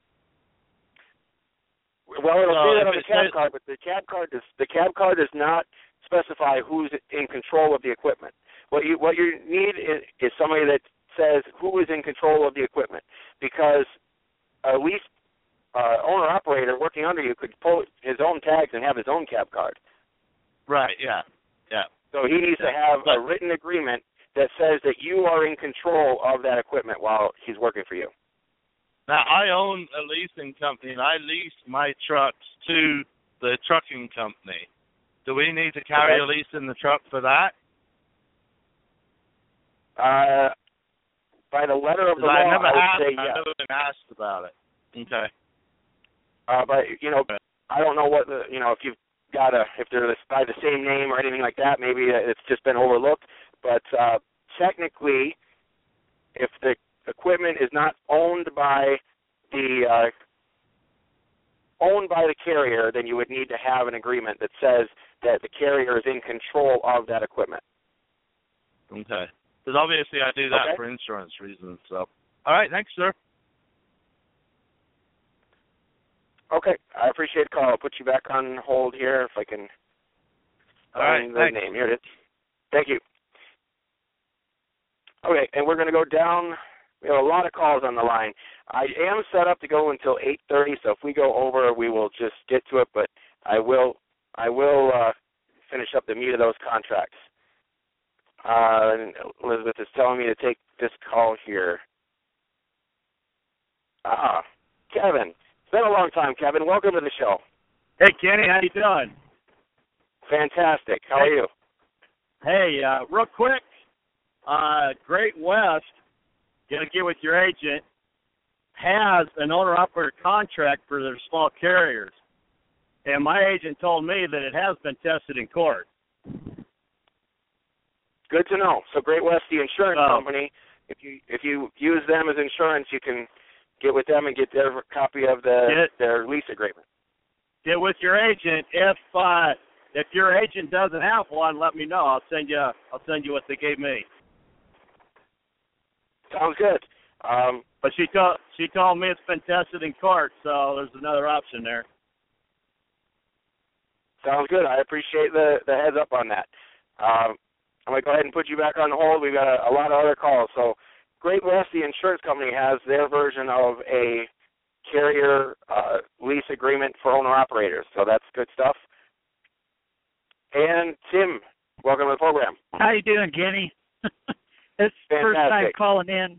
Well, it'll So say that on if the it cab says- card, but the cab card does the cab card does not specify who's in control of the equipment. What you what you need is, is somebody that says who is in control of the equipment, because a lease Uh, owner-operator working under you could pull his own tags and have his own cab card. Right, yeah, yeah. So he needs yeah. to have but, a written agreement that says that you are in control of that equipment while he's working for you. Now, I own a leasing company, and I lease my trucks to the trucking company. Do we need to carry Okay. a lease in the truck for that? Uh, by the letter of the law, I never I would asked, say I've yes. never been asked about it. Okay. Uh, but, you know, I don't know what the, you know, if you've got a, if they're by the same name or anything like that, maybe it's just been overlooked. But uh, technically, if the equipment is not owned by the, uh, owned by the carrier, then you would need to have an agreement that says that the carrier is in control of that equipment. Okay. Because obviously I do that Okay. for insurance reasons. So, all right, thanks, sir. Okay, I appreciate the call. I'll put you back on hold here if I can All right, find the thanks. name. Here it is. Thank you. Okay, and we're going to go down. We have a lot of calls on the line. I am set up to go until eight thirty, so if we go over, we will just get to it, but I will I will uh, finish up the meat of those contracts. Uh, Elizabeth is telling me to take this call here. Ah, Kevin. It's been a long time, Kevin. Welcome to the show. Hey, Kenny, how you doing? Fantastic. How are you? Hey, uh, real quick, uh, Great West, gonna get with your agent, has an owner-operator contract for their small carriers, and my agent told me that it has been tested in court. Good to know. So Great West, the insurance Oh. company, if you if you use them as insurance, you can get with them and get their copy of the Get- their lease agreement. Get with your agent. If uh, if your agent doesn't have one, let me know. I'll send you I'll send you what they gave me. Sounds good. Um, But she told she told me it's been tested in court, so there's another option there. sounds good. I appreciate the, the heads up on that. Um, I'm going to go ahead and put you back on hold. We've got a, a lot of other calls. So Great West, the insurance company, has their version of a carrier uh, lease agreement for owner-operators. So that's good stuff. And Tim, welcome to the program. How you doing, Kenny? It's the first time Fantastic. calling in.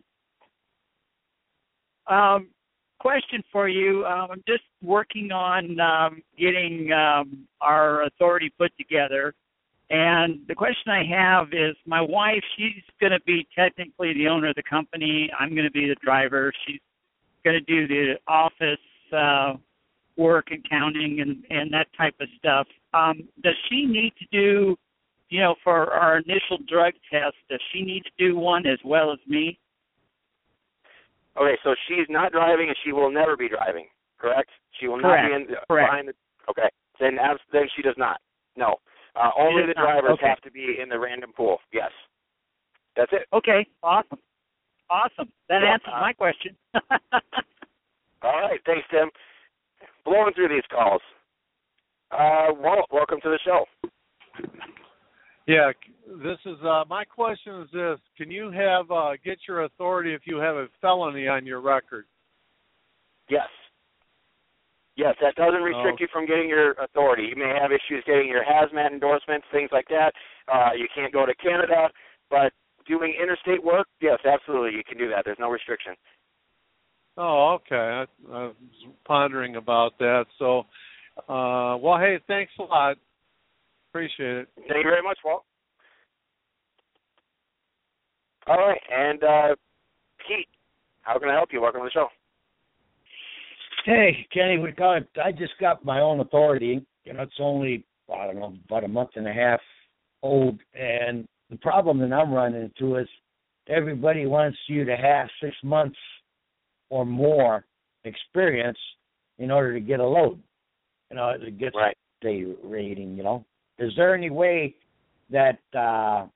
Um, question for you. Um, I'm just working on um, getting um, our authority put together. And the question I have is, my wife, she's going to be technically the owner of the company. I'm going to be the driver. She's going to do the office uh, work, accounting, and, and that type of stuff. Um, does she need to do, you know, for our initial drug test, does she need to do one as well as me? Okay, so she's not driving and she will never be driving, correct? She will Correct. not be in Correct. behind the. Okay, then abs- then she does not. No, uh, only does the not. drivers Okay. have to be in the random pool. Yes, that's it. Okay, awesome. Awesome. That Yeah, answers uh, my question. All right, thanks, Tim. Blowing through these calls. Uh, Walt, welcome to the show. Yeah, this is uh, my question is this: can you have uh, get your authority if you have a felony on your record? Yes. Yes, that doesn't restrict Oh. you from getting your authority. You may have issues getting your hazmat endorsements, things like that. Uh, you can't go to Canada, but doing interstate work, yes, absolutely, you can do that. There's no restriction. Oh, okay. I, I was pondering about that. So, uh, well, hey, thanks a lot. Appreciate it. Thank you very much, Walt. All right, and uh, Pete, how can I help you? Welcome to the show. Hey, Kenny, we got. I just got my own authority. You know, it's only, I don't know, about a month and a half old. And the problem that I'm running into is everybody wants you to have six months or more experience in order to get a load. You know, it gets Right. the rating, you know. Is there any way that, uh,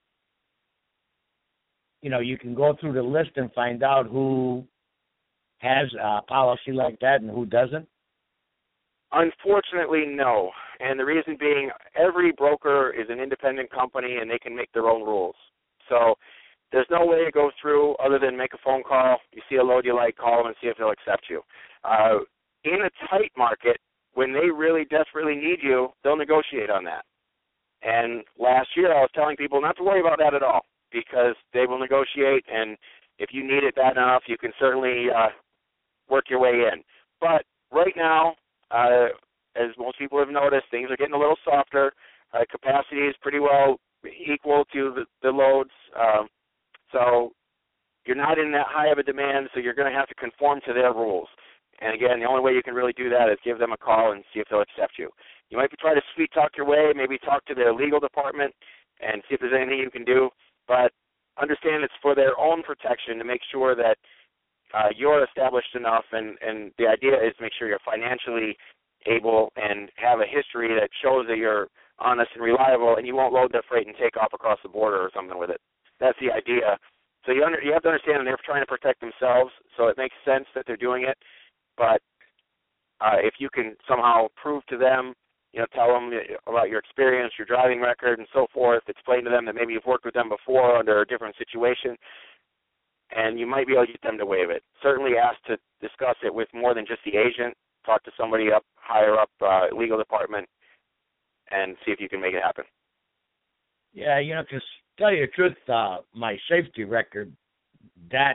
you know, you can go through the list and find out who has a policy like that and who doesn't? Unfortunately, no. And the reason being, every broker is an independent company and they can make their own rules. So there's no way to go through other than make a phone call. You see a load you like, call them and see if they'll accept you. Uh, in a tight market, when they really desperately need you, they'll negotiate on that. And last year I was telling people not to worry about that at all because they will negotiate, and if you need it bad enough, you can certainly uh, work your way in. But right now, uh, as most people have noticed, things are getting a little softer. Uh, capacity is pretty well equal to the, the loads. Um, so you're not in that high of a demand, so you're going to have to conform to their rules. And again, the only way you can really do that is give them a call and see if they'll accept you. You might be trying to sweet talk your way, maybe talk to their legal department and see if there's anything you can do. But understand it's for their own protection to make sure that uh, you're established enough, and, and the idea is to make sure you're financially able and have a history that shows that you're honest and reliable, and you won't load the freight and take off across the border or something with it. That's the idea. So you, under, you have to understand that they're trying to protect themselves, so it makes sense that they're doing it. But uh, if you can somehow prove to them, you know, tell them about your experience, your driving record, and so forth, explain to them that maybe you've worked with them before under a different situation, and you might be able to get them to waive it. Certainly ask to discuss it with more than just the agent. Talk to somebody up higher up, uh, legal department, and see if you can make it happen. Yeah, you know, because tell you the truth, uh, my safety record, that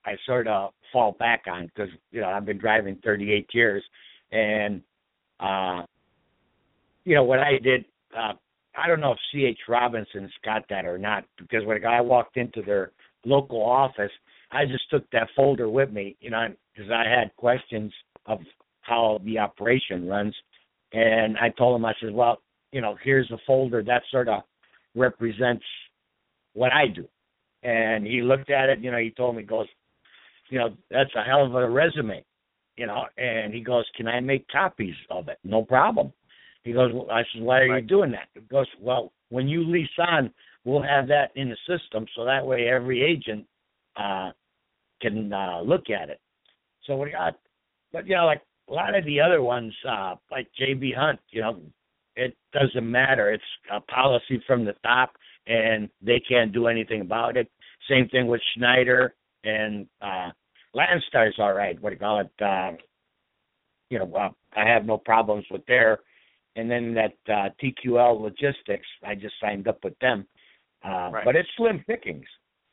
I sort of fall back on because, you know, I've been driving thirty-eight years. And, uh, you know, what I did, uh, I don't know if C H Robinson's got that or not, because when I walked into their local office, I just took that folder with me, you know, because I had questions of how the operation runs. And I told him, I said, well, you know, here's a folder that sort of represents what I do. And he looked at it, you know, he told me, he goes, you know, that's a hell of a resume, you know, and he goes, can I make copies of it? No problem. He goes, well, I said, why are you doing that? He goes, well, when you lease on, we'll have that in the system, so that way every agent uh, can uh, look at it. So we got, but, you know, like a lot of the other ones, uh, like J B Hunt, you know, it doesn't matter. It's a policy from the top, and they can't do anything about it. Same thing with Schneider, and uh, Landstar's all right. What do you call it? Uh, you know, uh, I have no problems with their. And then that uh, T Q L Logistics, I just signed up with them. Uh, right. But it's slim pickings.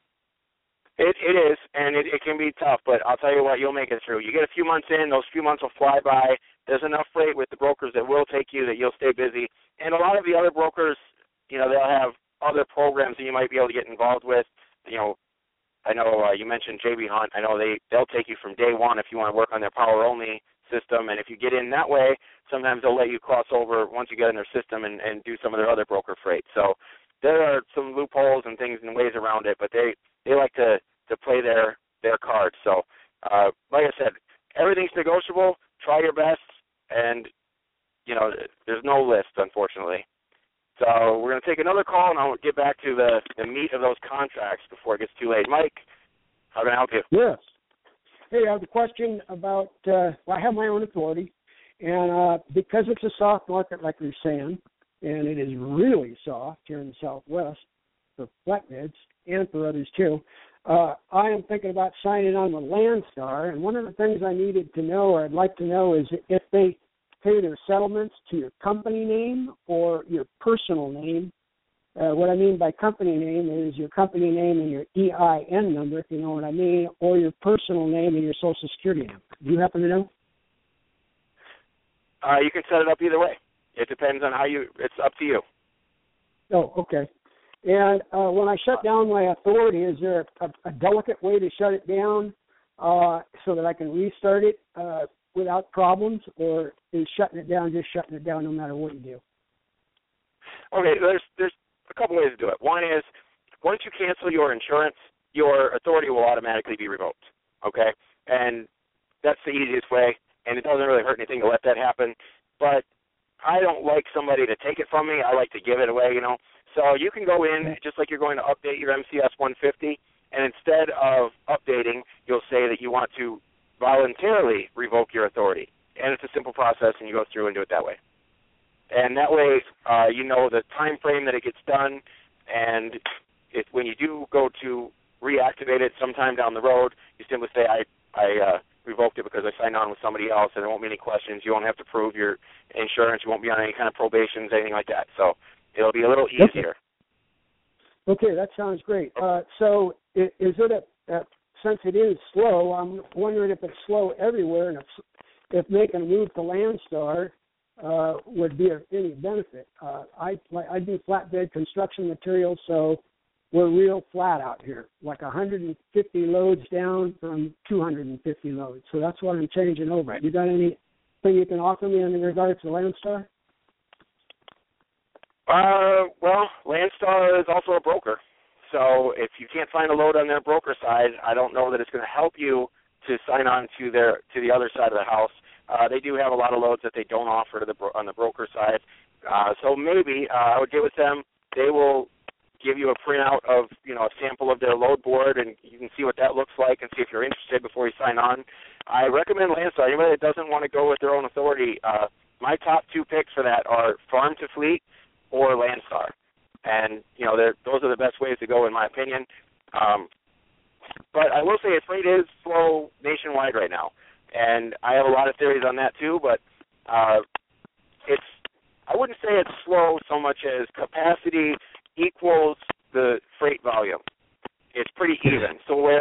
It it is, and it, it can be tough, but I'll tell you what, you'll make it through. You get a few months in, those few months will fly by. There's enough freight with the brokers that will take you that you'll stay busy. And a lot of the other brokers, you know, they'll have other programs that you might be able to get involved with. You know, I know uh, you mentioned J B Hunt. I know they, they'll take you from day one if you want to work on their power-only system, and if you get in that way, sometimes they'll let you cross over once you get in their system and, and do some of their other broker freight. So there are some loopholes and things and ways around it, but they, they like to, to play their, their cards. So uh, like I said, everything's negotiable. Try your best, and, you know, there's no list, unfortunately. So we're going to take another call, and I'll get back to the, the meat of those contracts before it gets too late. Mike, how can I help you? Yes. Hey, I have a question about, uh, well, I have my own authority, and uh, because it's a soft market, like you're saying, and it is really soft here in the Southwest for flatbeds and for others too, uh, I am thinking about signing on with Landstar, and one of the things I needed to know, or I'd like to know, is if they pay their settlements to your company name or your personal name. Uh, what I mean by company name is your company name and your E I N number, if you know what I mean, or your personal name and your Social Security number. Do you happen to know? Uh, you can set it up either way. It depends on how you, it's up to you. Oh, okay. And uh, when I shut down my authority, is there a, a delicate way to shut it down uh, so that I can restart it uh, without problems, or is shutting it down just shutting it down no matter what you do? Okay, there's there's a couple ways to do it. One is, once you cancel your insurance, your authority will automatically be revoked, okay? And that's the easiest way, and it doesn't really hurt anything to let that happen. But I don't like somebody to take it from me. I like to give it away, you know. So you can go in, just like you're going to update your M C S one fifty, and instead of updating, you'll say that you want to voluntarily revoke your authority. And it's a simple process, and you go through and do it that way. And that way, uh, you know the time frame that it gets done, and if, when you do go to reactivate it sometime down the road, you simply say, I, I uh, revoked it because I signed on with somebody else, and there won't be any questions. You won't have to prove your insurance. You won't be on any kind of probations, anything like that. So it'll be a little easier. Okay, that sounds great. Uh, so is it a, a, since it is slow, I'm wondering if it's slow everywhere, and if, if making a move to Landstar Uh, would be of any benefit. Uh, I I do flatbed construction materials, so we're real flat out here, like one hundred fifty loads down from two hundred fifty loads. So that's what I'm changing over. You got anything you can offer me in regards to Landstar? Uh, well, Landstar is also a broker. So if you can't find a load on their broker side, I don't know that it's going to help you to sign on to their to the other side of the house. Uh, they do have a lot of loads that they don't offer to the bro- on the broker side. Uh, so maybe uh, I would get with them. They will give you a printout of, you know, a sample of their load board, and you can see what that looks like and see if you're interested before you sign on. I recommend Landstar. Anybody that doesn't want to go with their own authority, uh, my top two picks for that are Farm to Fleet or Landstar. And, you know, those are the best ways to go in my opinion. Um, but I will say its rate is slow nationwide right now. And I have a lot of theories on that too, but uh, it's I wouldn't say it's slow so much as capacity equals the freight volume. It's pretty even. So where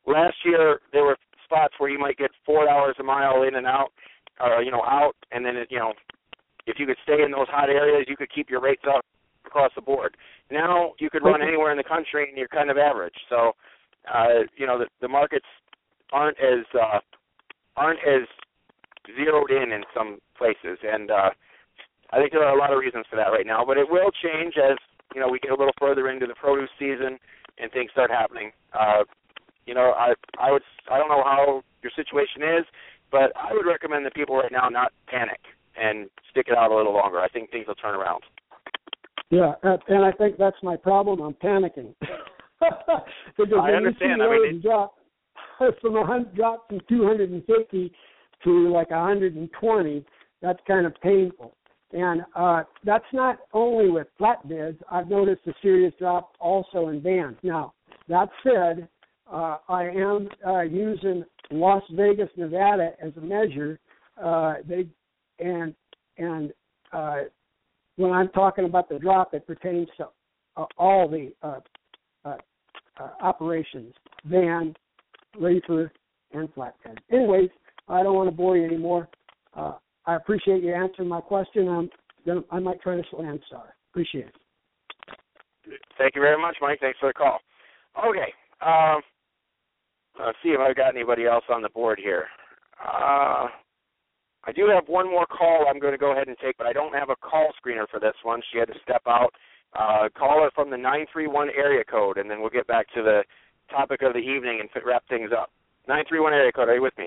last year there were spots where you might get four dollars a mile in and out, or you know out, and then it, you know if you could stay in those hot areas, you could keep your rates up across the board. Now you could run anywhere in the country and you're kind of average. So uh, you know the, the markets aren't as uh, aren't as zeroed in in some places, and uh, I think there are a lot of reasons for that right now. But it will change as you know we get a little further into the produce season and things start happening. Uh, you know, I I would I don't know how your situation is, but I would recommend that people right now not panic and stick it out a little longer. I think things will turn around. Yeah, and I think that's my problem. I'm panicking. Because I understand. I mean, it, drop from a hundred, drop from two hundred fifty to like one hundred twenty. That's kind of painful. And uh, that's not only with flatbeds. I've noticed a serious drop also in vans. Now, that said, uh, I am uh, using Las Vegas, Nevada as a measure. Uh, they and and uh, when I'm talking about the drop, it pertains to uh, all the uh, uh, uh, operations: van, reefer, and flatbed. Anyways, I don't want to bore you anymore. Uh, I appreciate you answering my question. I'm gonna, I might try this Landstar. Appreciate it. Thank you very much, Mike. Thanks for the call. Okay. Um, let's see if I've got anybody else on the board here. Uh, I do have one more call I'm going to go ahead and take, but I don't have a call screener for this one. She had to step out. Uh, caller from the nine three one area code, and then we'll get back to the topic of the evening and fit, wrap things up. nine three one area code, are you with me?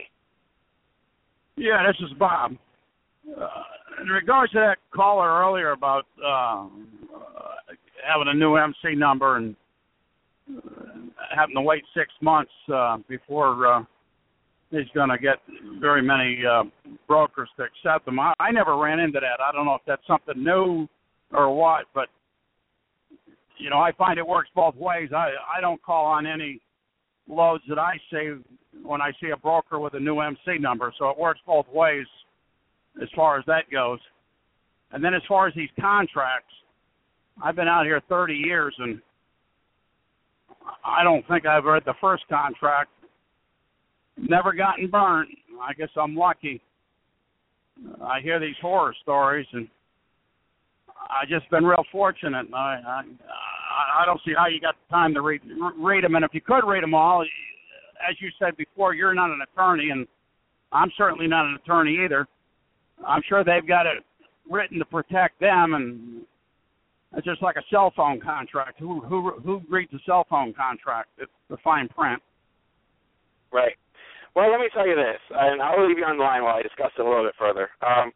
Yeah, this is Bob. Uh, in regards to that caller earlier about uh, uh, having a new M C number and uh, having to wait six months uh, before uh, he's going to get very many uh, brokers to accept them. I, I never ran into that. I don't know if that's something new or what, but, you know, I find it works both ways. I, I don't call on any loads that I see when I see a broker with a new M C number, so it works both ways as far as that goes. And then as far as these contracts, I've been out here thirty years, and I don't think I've read the first contract. Never gotten burnt. I guess I'm lucky. I hear these horror stories, and I've just been real fortunate. I, I I don't see how you got the time to read read them. And if you could read them all, as you said before, you're not an attorney, and I'm certainly not an attorney either. I'm sure they've got it written to protect them, and it's just like a cell phone contract. Who who who reads a cell phone contract? It's the fine print. Right. Well, let me tell you this, and I'll leave you on the line while I discuss it a little bit further. Um,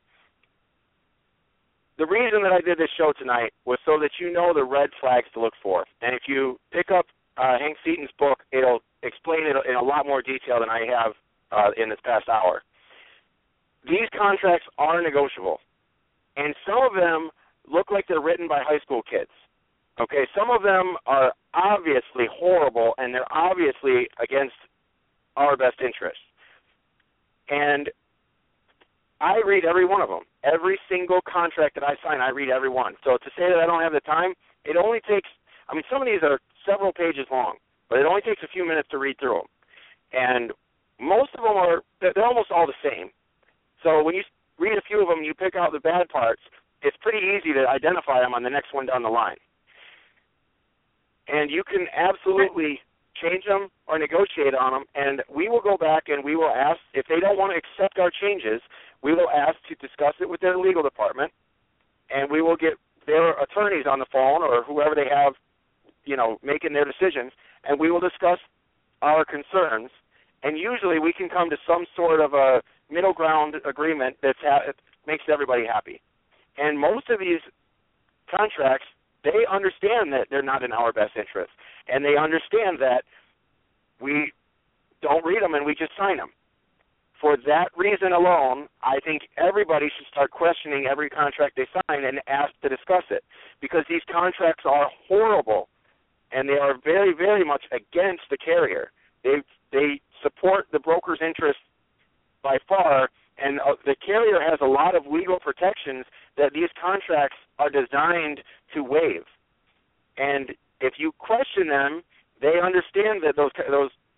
the reason that I did this show tonight was so that you know the red flags to look for. And if you pick up uh, Hank Seaton's book, it'll explain it in a lot more detail than I have uh, in this past hour. These contracts are negotiable, and some of them look like they're written by high school kids. Okay, some of them are obviously horrible, and they're obviously against our best interests. And I read every one of them. Every single contract that I sign, I read every one. So to say that I don't have the time, it only takes, I mean, some of these are several pages long, but it only takes a few minutes to read through them. And most of them are, they're almost all the same. So when you read a few of them, you pick out the bad parts, it's pretty easy to identify them on the next one down the line. And you can absolutely change them or negotiate on them, and we will go back and we will ask, if they don't want to accept our changes, we will ask to discuss it with their legal department, and we will get their attorneys on the phone or whoever they have, you know, making their decisions, and we will discuss our concerns, and usually we can come to some sort of a middle ground agreement that ha- makes everybody happy. And most of these contracts, they understand that they're not in our best interest, and they understand that we don't read them and we just sign them. For that reason alone, I think everybody should start questioning every contract they sign and ask to discuss it, because these contracts are horrible, and they are very, very much against the carrier. They they support the broker's interest by far, and uh, the carrier has a lot of legal protections that these contracts are designed to waive. And if you question them, they understand that those those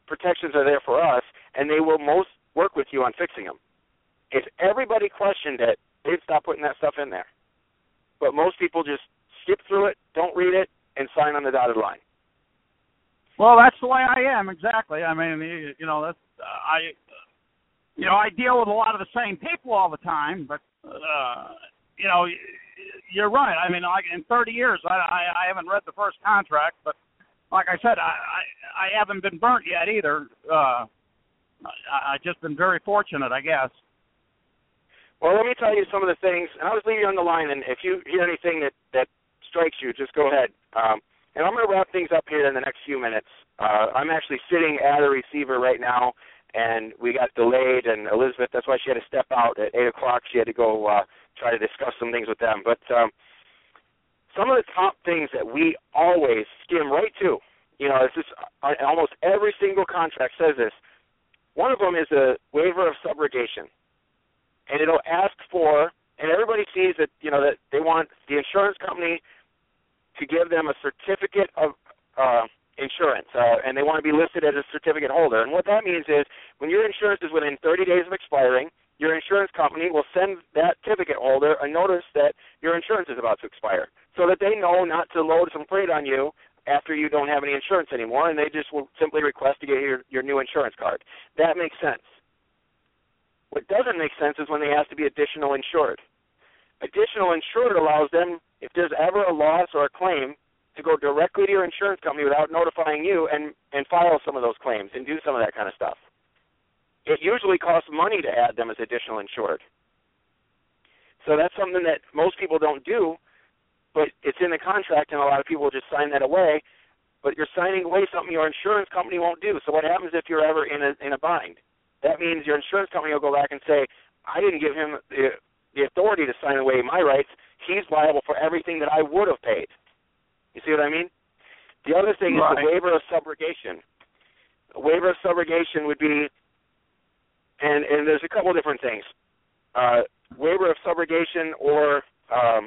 protections are there for us, and they will most work with you on fixing them. If everybody questioned it, they'd stop putting that stuff in there. But most people just skip through it, don't read it, and sign on the dotted line. Well, that's the way I am, exactly. I mean, you, you know, that's, uh, I, you know, I deal with a lot of the same people all the time, but, uh, you know, you're right. I mean, like in thirty years, I, I, I haven't read the first contract, but like I said, I, I, I haven't been burnt yet either. Uh, I, I've just been very fortunate, I guess. Well, let me tell you some of the things, and I'll just leave you on the line, and if you hear anything that, that strikes you, just go ahead. Um, and I'm going to wrap things up here in the next few minutes. Uh, I'm actually sitting at a receiver right now, and we got delayed, and Elizabeth, that's why she had to step out at eight o'clock. She had to go uh, try to discuss some things with them. But um, some of the top things that we always skim right to, you know, it's just uh, almost every single contract says this. One of them is a waiver of subrogation. And it'll ask for, and everybody sees that, you know, that they want the insurance company to give them a certificate of uh, insurance, uh, and they want to be listed as a certificate holder. And what that means is when your insurance is within thirty days of expiring, your insurance company will send that certificate holder a notice that your insurance is about to expire so that they know not to load some freight on you after you don't have any insurance anymore, and they just will simply request to get your, your new insurance card. That makes sense. What doesn't make sense is when they ask to be additional insured. Additional insured allows them, if there's ever a loss or a claim, to go directly to your insurance company without notifying you and, and file some of those claims and do some of that kind of stuff. It usually costs money to add them as additional insured. So that's something that most people don't do, but it's in the contract, and a lot of people just sign that away, but you're signing away something your insurance company won't do. So what happens if you're ever in a, in a bind? That means your insurance company will go back and say, I didn't give him the, the authority to sign away my rights. He's liable for everything that I would have paid. You see what I mean? The other thing right. is the waiver of subrogation. A waiver of subrogation would be, and, and there's a couple of different things. Uh, waiver of subrogation or, um,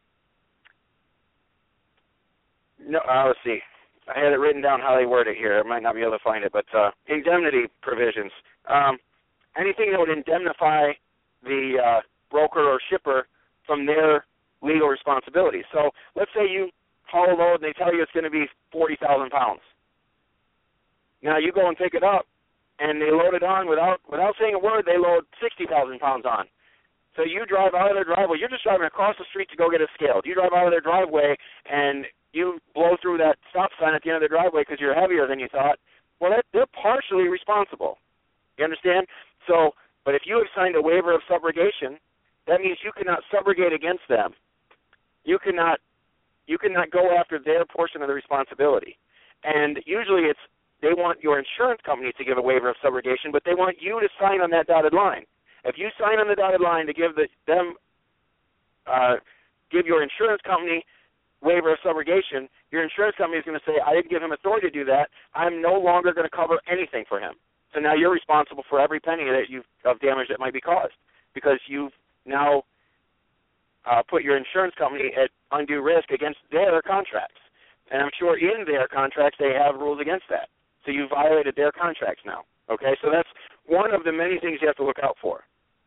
no, uh, let's see. I had it written down how they word it here. I might not be able to find it, but uh, indemnity provisions. Um, anything that would indemnify the uh, broker or shipper from their legal responsibility. So let's say you haul a load and they tell you it's going to be forty thousand pounds. Now you go and pick it up, and they load it on without without saying a word. They load sixty thousand pounds on. So you drive out of their driveway. You're just driving across the street to go get it scaled. You drive out of their driveway, and you blow through that stop sign at the end of the driveway because you're heavier than you thought. Well, that, they're partially responsible. You understand? So, but if you have signed a waiver of subrogation, that means you cannot subrogate against them. You cannot, you cannot go after their portion of the responsibility. And usually it's they want your insurance company to give a waiver of subrogation, but they want you to sign on that dotted line. If you sign on the dotted line to give the, them, uh, give your insurance company waiver of subrogation, your insurance company is going to say, I didn't give him authority to do that. I'm no longer going to cover anything for him. So now you're responsible for every penny that you've, of damage that might be caused because you've now uh, put your insurance company at undue risk against their contracts. And I'm sure in their contracts they have rules against that. So you violated their contracts now. Okay, so that's one of the many things you have to look out for.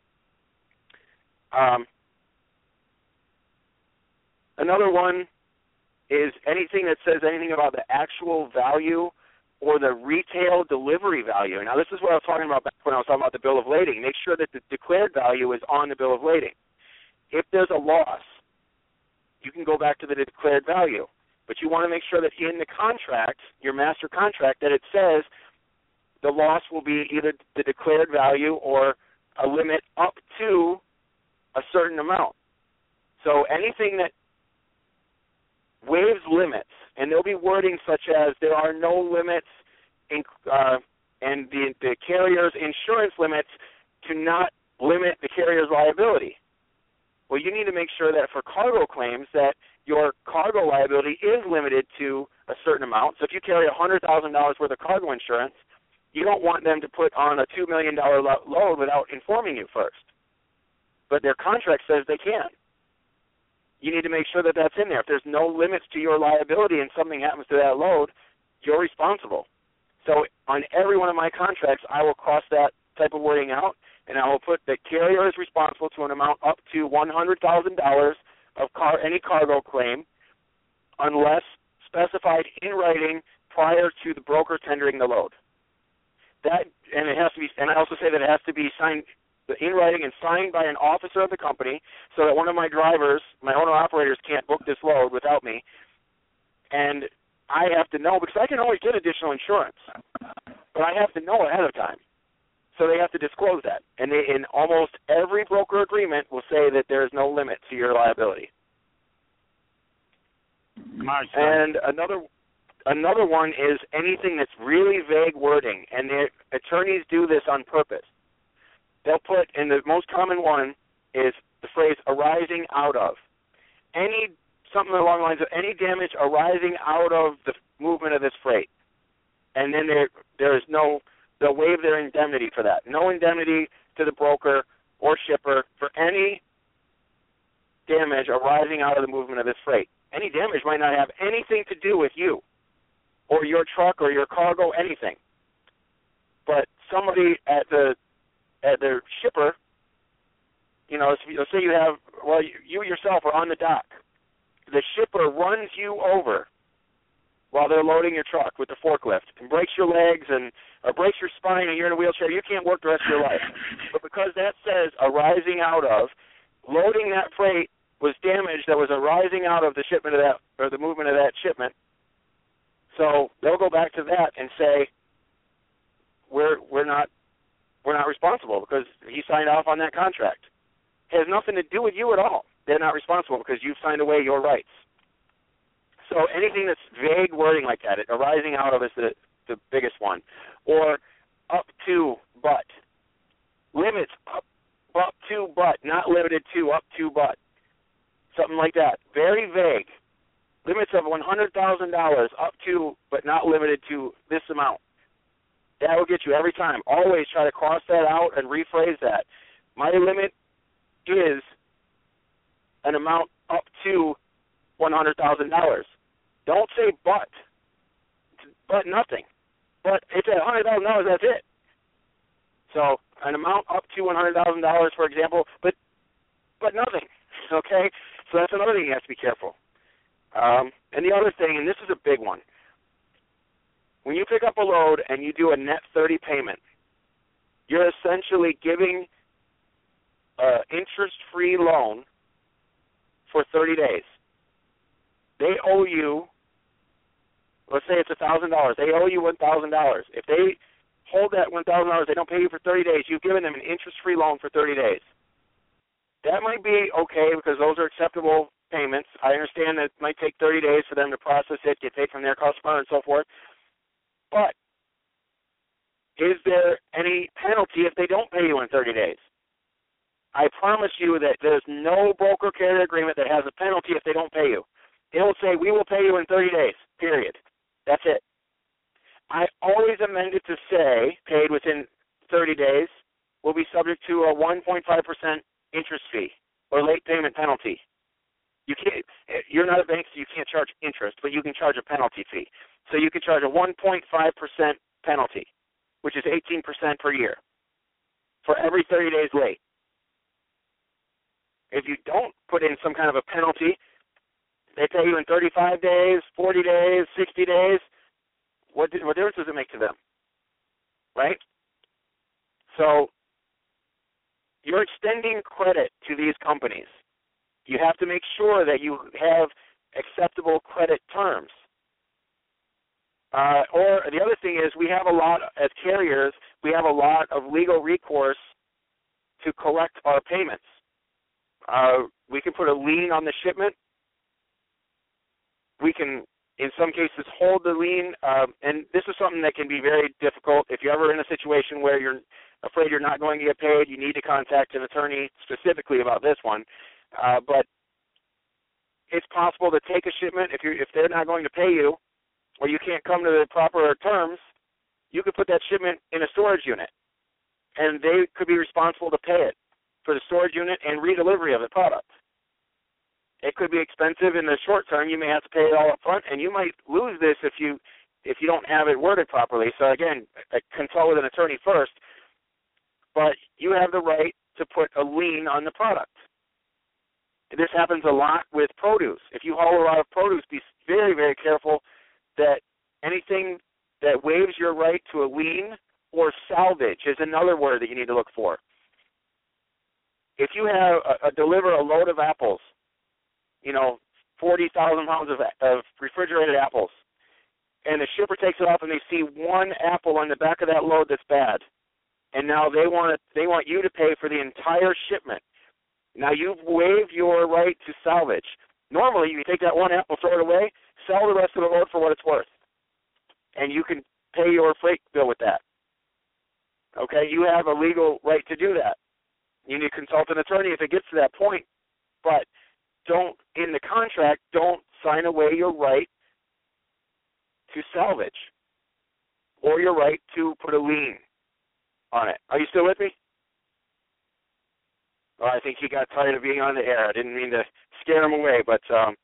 Um, another one is anything that says anything about the actual value or the retail delivery value. Now, this is what I was talking about back when I was talking about the bill of lading. Make sure that the declared value is on the bill of lading. If there's a loss, you can go back to the declared value. But you want to make sure that in the contract, your master contract, that it says the loss will be either the declared value or a limit up to a certain amount. So anything that waives limits, and there'll be wording such as there are no limits in, uh, and the, the carrier's insurance limits to not limit the carrier's liability. Well, you need to make sure that for cargo claims that your cargo liability is limited to a certain amount. So if you carry one hundred thousand dollars worth of cargo insurance, you don't want them to put on a two million dollars lo- load without informing you first. But their contract says they can. You need to make sure that that's in there. If there's no limits to your liability and something happens to that load, you're responsible. So on every one of my contracts, I will cross that type of wording out, and I will put that carrier is responsible to an amount up to one hundred thousand dollars of car any cargo claim, unless specified in writing prior to the broker tendering the load. That and it has to be, and I also say that it has to be signed in writing and signed by an officer of the company, so that one of my drivers, my owner operators, can't book this load without me. And I have to know, because I can always get additional insurance, but I have to know ahead of time. So they have to disclose that. And they, in almost every broker agreement will say that there is no limit to your liability. Nice. And another another one is anything that's really vague wording, and the attorneys do this on purpose. They'll put, and the most common one is the phrase arising out of. Any, something along the lines of any damage arising out of the movement of this freight. And then there there is no, they'll waive their indemnity for that. No indemnity to the broker or shipper for any damage arising out of the movement of this freight. Any damage might not have anything to do with you or your truck or your cargo, anything. But somebody at the at the shipper, you know, let's say you have, well, you, you yourself are on the dock. The shipper runs you over while they're loading your truck with the forklift and breaks your legs and or breaks your spine and you're in a wheelchair. You can't work the rest of your life. But because that says arising out of, loading that freight was damage that was arising out of the shipment of that, or the movement of that shipment. So they'll go back to that and say, we're we're not we're not responsible because he signed off on that contract. It has nothing to do with you at all. They're not responsible because you've signed away your rights. So anything that's vague wording like that, it, arising out of is the, the biggest one. Or up to but. Limits up, up to but, not limited to, up to but. Something like that. Very vague. Limits of one hundred thousand dollars up to but not limited to this amount. That will get you every time. Always try to cross that out and rephrase that. My limit is an amount up to one hundred thousand dollars. Don't say but. But nothing. But it's at one hundred thousand dollars, that's it. So an amount up to one hundred thousand dollars, for example, but but nothing. Okay? So that's another thing you have to be careful. Um, and the other thing, and this is a big one, when you pick up a load and you do a net thirty payment, you're essentially giving an interest-free loan for thirty days. They owe you, let's say it's one thousand dollars. They owe you one thousand dollars. If they hold that one thousand dollars, they don't pay you for thirty days, you've given them an interest-free loan for thirty days. That might be okay because those are acceptable payments. I understand that it might take thirty days for them to process it, get paid from their customer, and so forth. But is there any penalty if they don't pay you in thirty days? I promise you that there's no broker carrier agreement that has a penalty if they don't pay you. It will say, we will pay you in thirty days, period. That's it. I always amend it to say, paid within thirty days, will be subject to a one point five percent interest fee or late payment penalty. You can't, you're not a bank, so you can't charge interest, but you can charge a penalty fee. So you can charge a one point five percent penalty, which is eighteen percent per year, for every thirty days late. If you don't put in some kind of a penalty, they pay you in thirty-five days, forty days, sixty days. What, what difference does it make to them? Right? So you're extending credit to these companies. You have to make sure that you have acceptable credit terms. Uh, or the other thing is we have a lot, as carriers, we have a lot of legal recourse to collect our payments. Uh, we can put a lien on the shipment. We can, in some cases, hold the lien. Uh, and this is something that can be very difficult. If you're ever in a situation where you're afraid you're not going to get paid, you need to contact an attorney specifically about this one. Uh, but it's possible to take a shipment if you if they're not going to pay you, or you can't come to the proper terms. You could put that shipment in a storage unit, and they could be responsible to pay it for the storage unit and redelivery of the product. It could be expensive in the short term. You may have to pay it all up front, and you might lose this if you if you don't have it worded properly. So again, consult with an attorney first. But you have the right to put a lien on the product. This happens a lot with produce. If you haul a lot of produce, be very, very careful that anything that waives your right to a lien or salvage is another word that you need to look for. If you have a, a deliver a load of apples, you know, forty thousand pounds of, of refrigerated apples, and the shipper takes it off and they see one apple on the back of that load that's bad, and now they want it, they want you to pay for the entire shipment. Now you've waived your right to salvage. Normally, you take that one apple, throw it away, sell the rest of the load for what it's worth, and you can pay your freight bill with that. Okay, you have a legal right to do that. You need to consult an attorney if it gets to that point, but don't, in the contract, don't sign away your right to salvage or your right to put a lien on it. Are you still with me? Well, I think he got tired of being on the air. I didn't mean to scare him away, but um,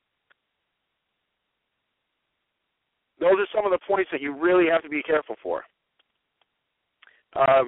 those are some of the points that you really have to be careful for. Um,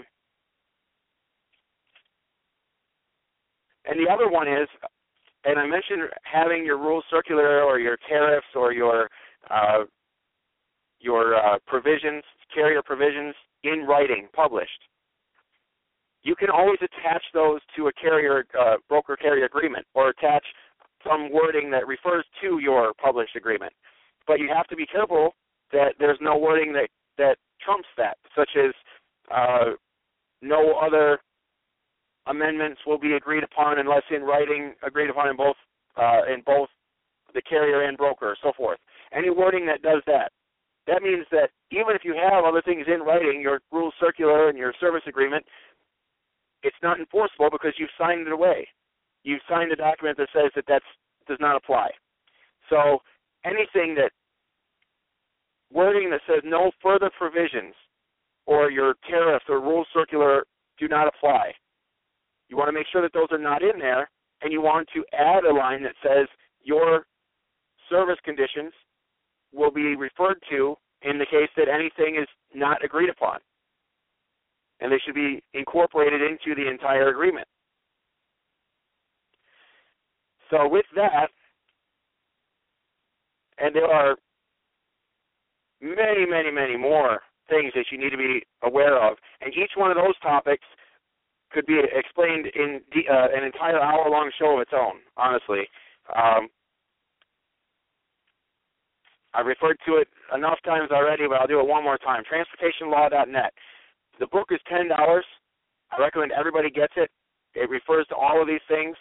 and the other one is, and I mentioned having your rules circular or your tariffs or your uh, your uh, provisions, carrier provisions in writing, published. You can always attach those to a carrier uh, broker carrier agreement or attach some wording that refers to your published agreement. But you have to be careful that there's no wording that, that trumps that, such as uh, no other amendments will be agreed upon unless in writing agreed upon in both uh, in both the carrier and broker, so forth. Any wording that does that. That means that even if you have other things in writing, your rules circular and your service agreement, it's not enforceable because you've signed it away. You've signed a document that says that that does not apply. So anything that, wording that says no further provisions or your tariffs or rules circular do not apply, you want to make sure that those are not in there, and you want to add a line that says your service conditions will be referred to in the case that anything is not agreed upon. And they should be incorporated into the entire agreement. So with that, and there are many, many, many more things that you need to be aware of, and each one of those topics could be explained in the, uh, an entire hour-long show of its own, honestly. Um, I've referred to it enough times already, but I'll do it one more time. transportation law dot net. The book is ten dollars. I recommend everybody gets it. It refers to all of these things,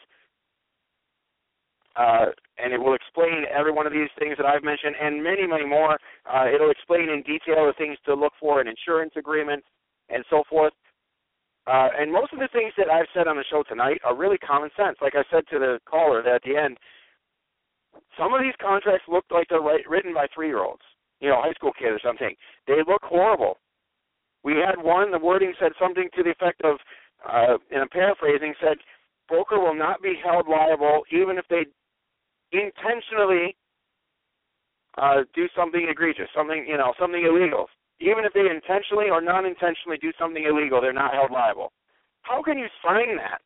uh, and it will explain every one of these things that I've mentioned and many, many more. Uh, it'll explain in detail the things to look for in insurance agreements and so forth. Uh, and most of the things that I've said on the show tonight are really common sense. Like I said to the caller at the end, some of these contracts look like they're written by three-year-olds, you know, high school kids or something. They look horrible. We had one, the wording said something to the effect of, uh, and I'm paraphrasing, said, broker will not be held liable even if they intentionally uh, do something egregious, something, you know, something illegal. Even if they intentionally or non-intentionally do something illegal, they're not held liable. How can you sign that?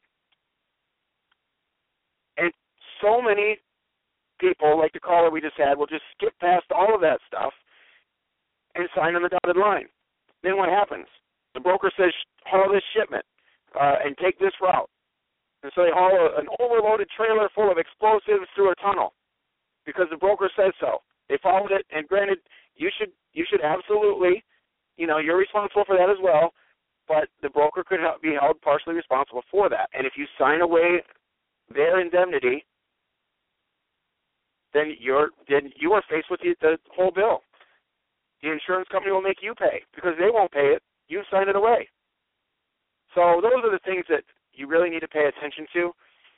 And so many people, like the caller we just had, will just skip past all of that stuff and sign on the dotted line. Then what happens? The broker says, haul this shipment uh, and take this route. And so they haul a, an overloaded trailer full of explosives through a tunnel because the broker says so. They followed it, and granted, you should you should absolutely, you know, you're responsible for that as well, but the broker could be held partially responsible for that. And if you sign away their indemnity, then you're then you are faced with the, the whole bill. The insurance company will make you pay because they won't pay it. You sign it away. So those are the things that you really need to pay attention to.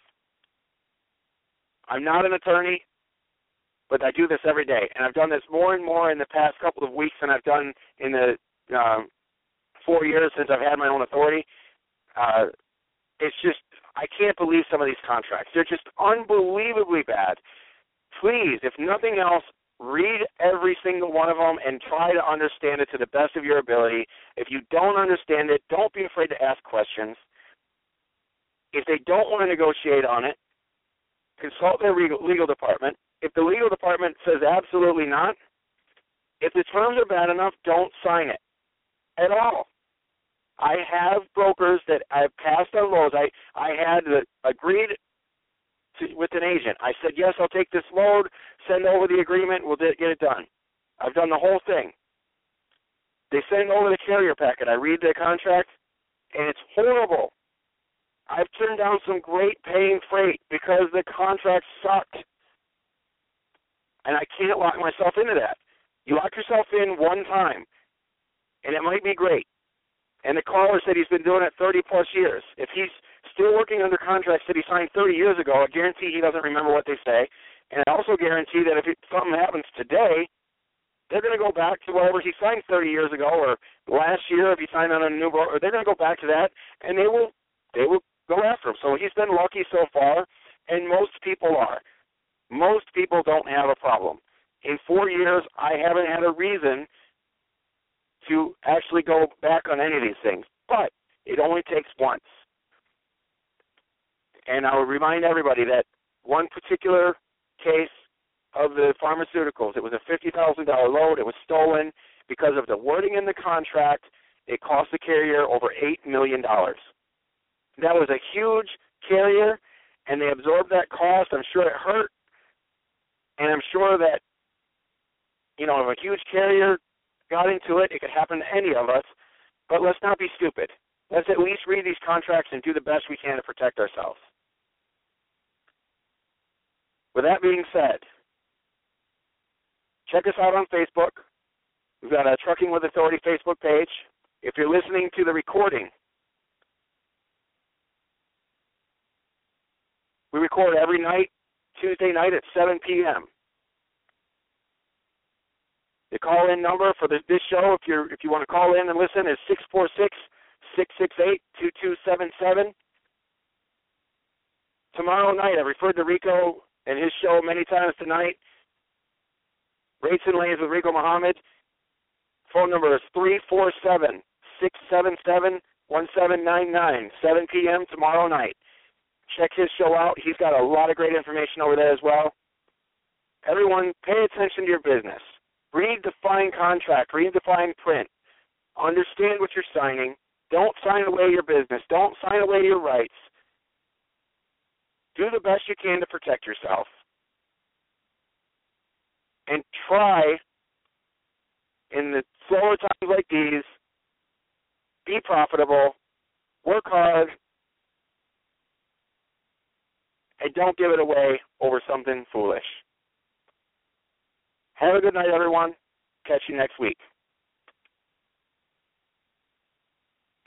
I'm not an attorney, but I do this every day, and I've done this more and more in the past couple of weeks than I've done in the um, four years since I've had my own authority. Uh, it's just, I can't believe some of these contracts. They're just unbelievably bad. Please, if nothing else, Read every single one of them and try to understand it to the best of your ability. If you don't understand it, don't be afraid to ask questions. If they don't want to negotiate on it, consult their legal department. If the legal department says absolutely not, if the terms are bad enough, don't sign it at all. I have brokers that I've passed on loads. I, I had agreed to, with an agent. I said, yes, I'll take this load, send over the agreement, we'll get it done. I've done the whole thing. They send over the carrier packet. I read the contract, and it's horrible. I've turned down some great paying freight because the contract sucked. And I can't lock myself into that. You lock yourself in one time, and it might be great. And the caller said he's been doing it thirty plus years. If he's still working under contracts that he signed thirty years ago, I guarantee he doesn't remember what they say. And I also guarantee that if it, something happens today, they're going to go back to whatever he signed thirty years ago, or last year if he signed on a new broker. They're going to go back to that, and they will they will go after him. So he's been lucky so far, and most people are. Most people don't have a problem. In four years, I haven't had a reason to actually go back on any of these things. But it only takes once. And I would remind everybody that one particular case of the pharmaceuticals, it was a fifty thousand dollars load. It was stolen because of the wording in the contract. It cost the carrier over eight million dollars. That was a huge carrier, and they absorbed that cost. I'm sure it hurt. And I'm sure that, you know, if a huge carrier got into it, it could happen to any of us. But let's not be stupid. Let's at least read these contracts and do the best we can to protect ourselves. With that being said, check us out on Facebook. We've got a Trucking with Authority Facebook page. If you're listening to the recording, we record every night, Tuesday night at seven p.m. The call-in number for this, this show, if you if you want to call in and listen, is six four six, six six eight, two two seven seven. Tomorrow night, I referred to Rico and his show many times tonight. Rates and Lanes with Rico Muhammad. Phone number is three four seven, six seven seven, one seven nine nine, seven p.m. tomorrow night. Check his show out. He's got a lot of great information over there as well. Everyone, pay attention to your business. Read the fine contract. Read the fine print. Understand what you're signing. Don't sign away your business. Don't sign away your rights. Do the best you can to protect yourself. And try, in the slower times like these, be profitable, work hard, and don't give it away over something foolish. Have a good night, everyone. Catch you next week.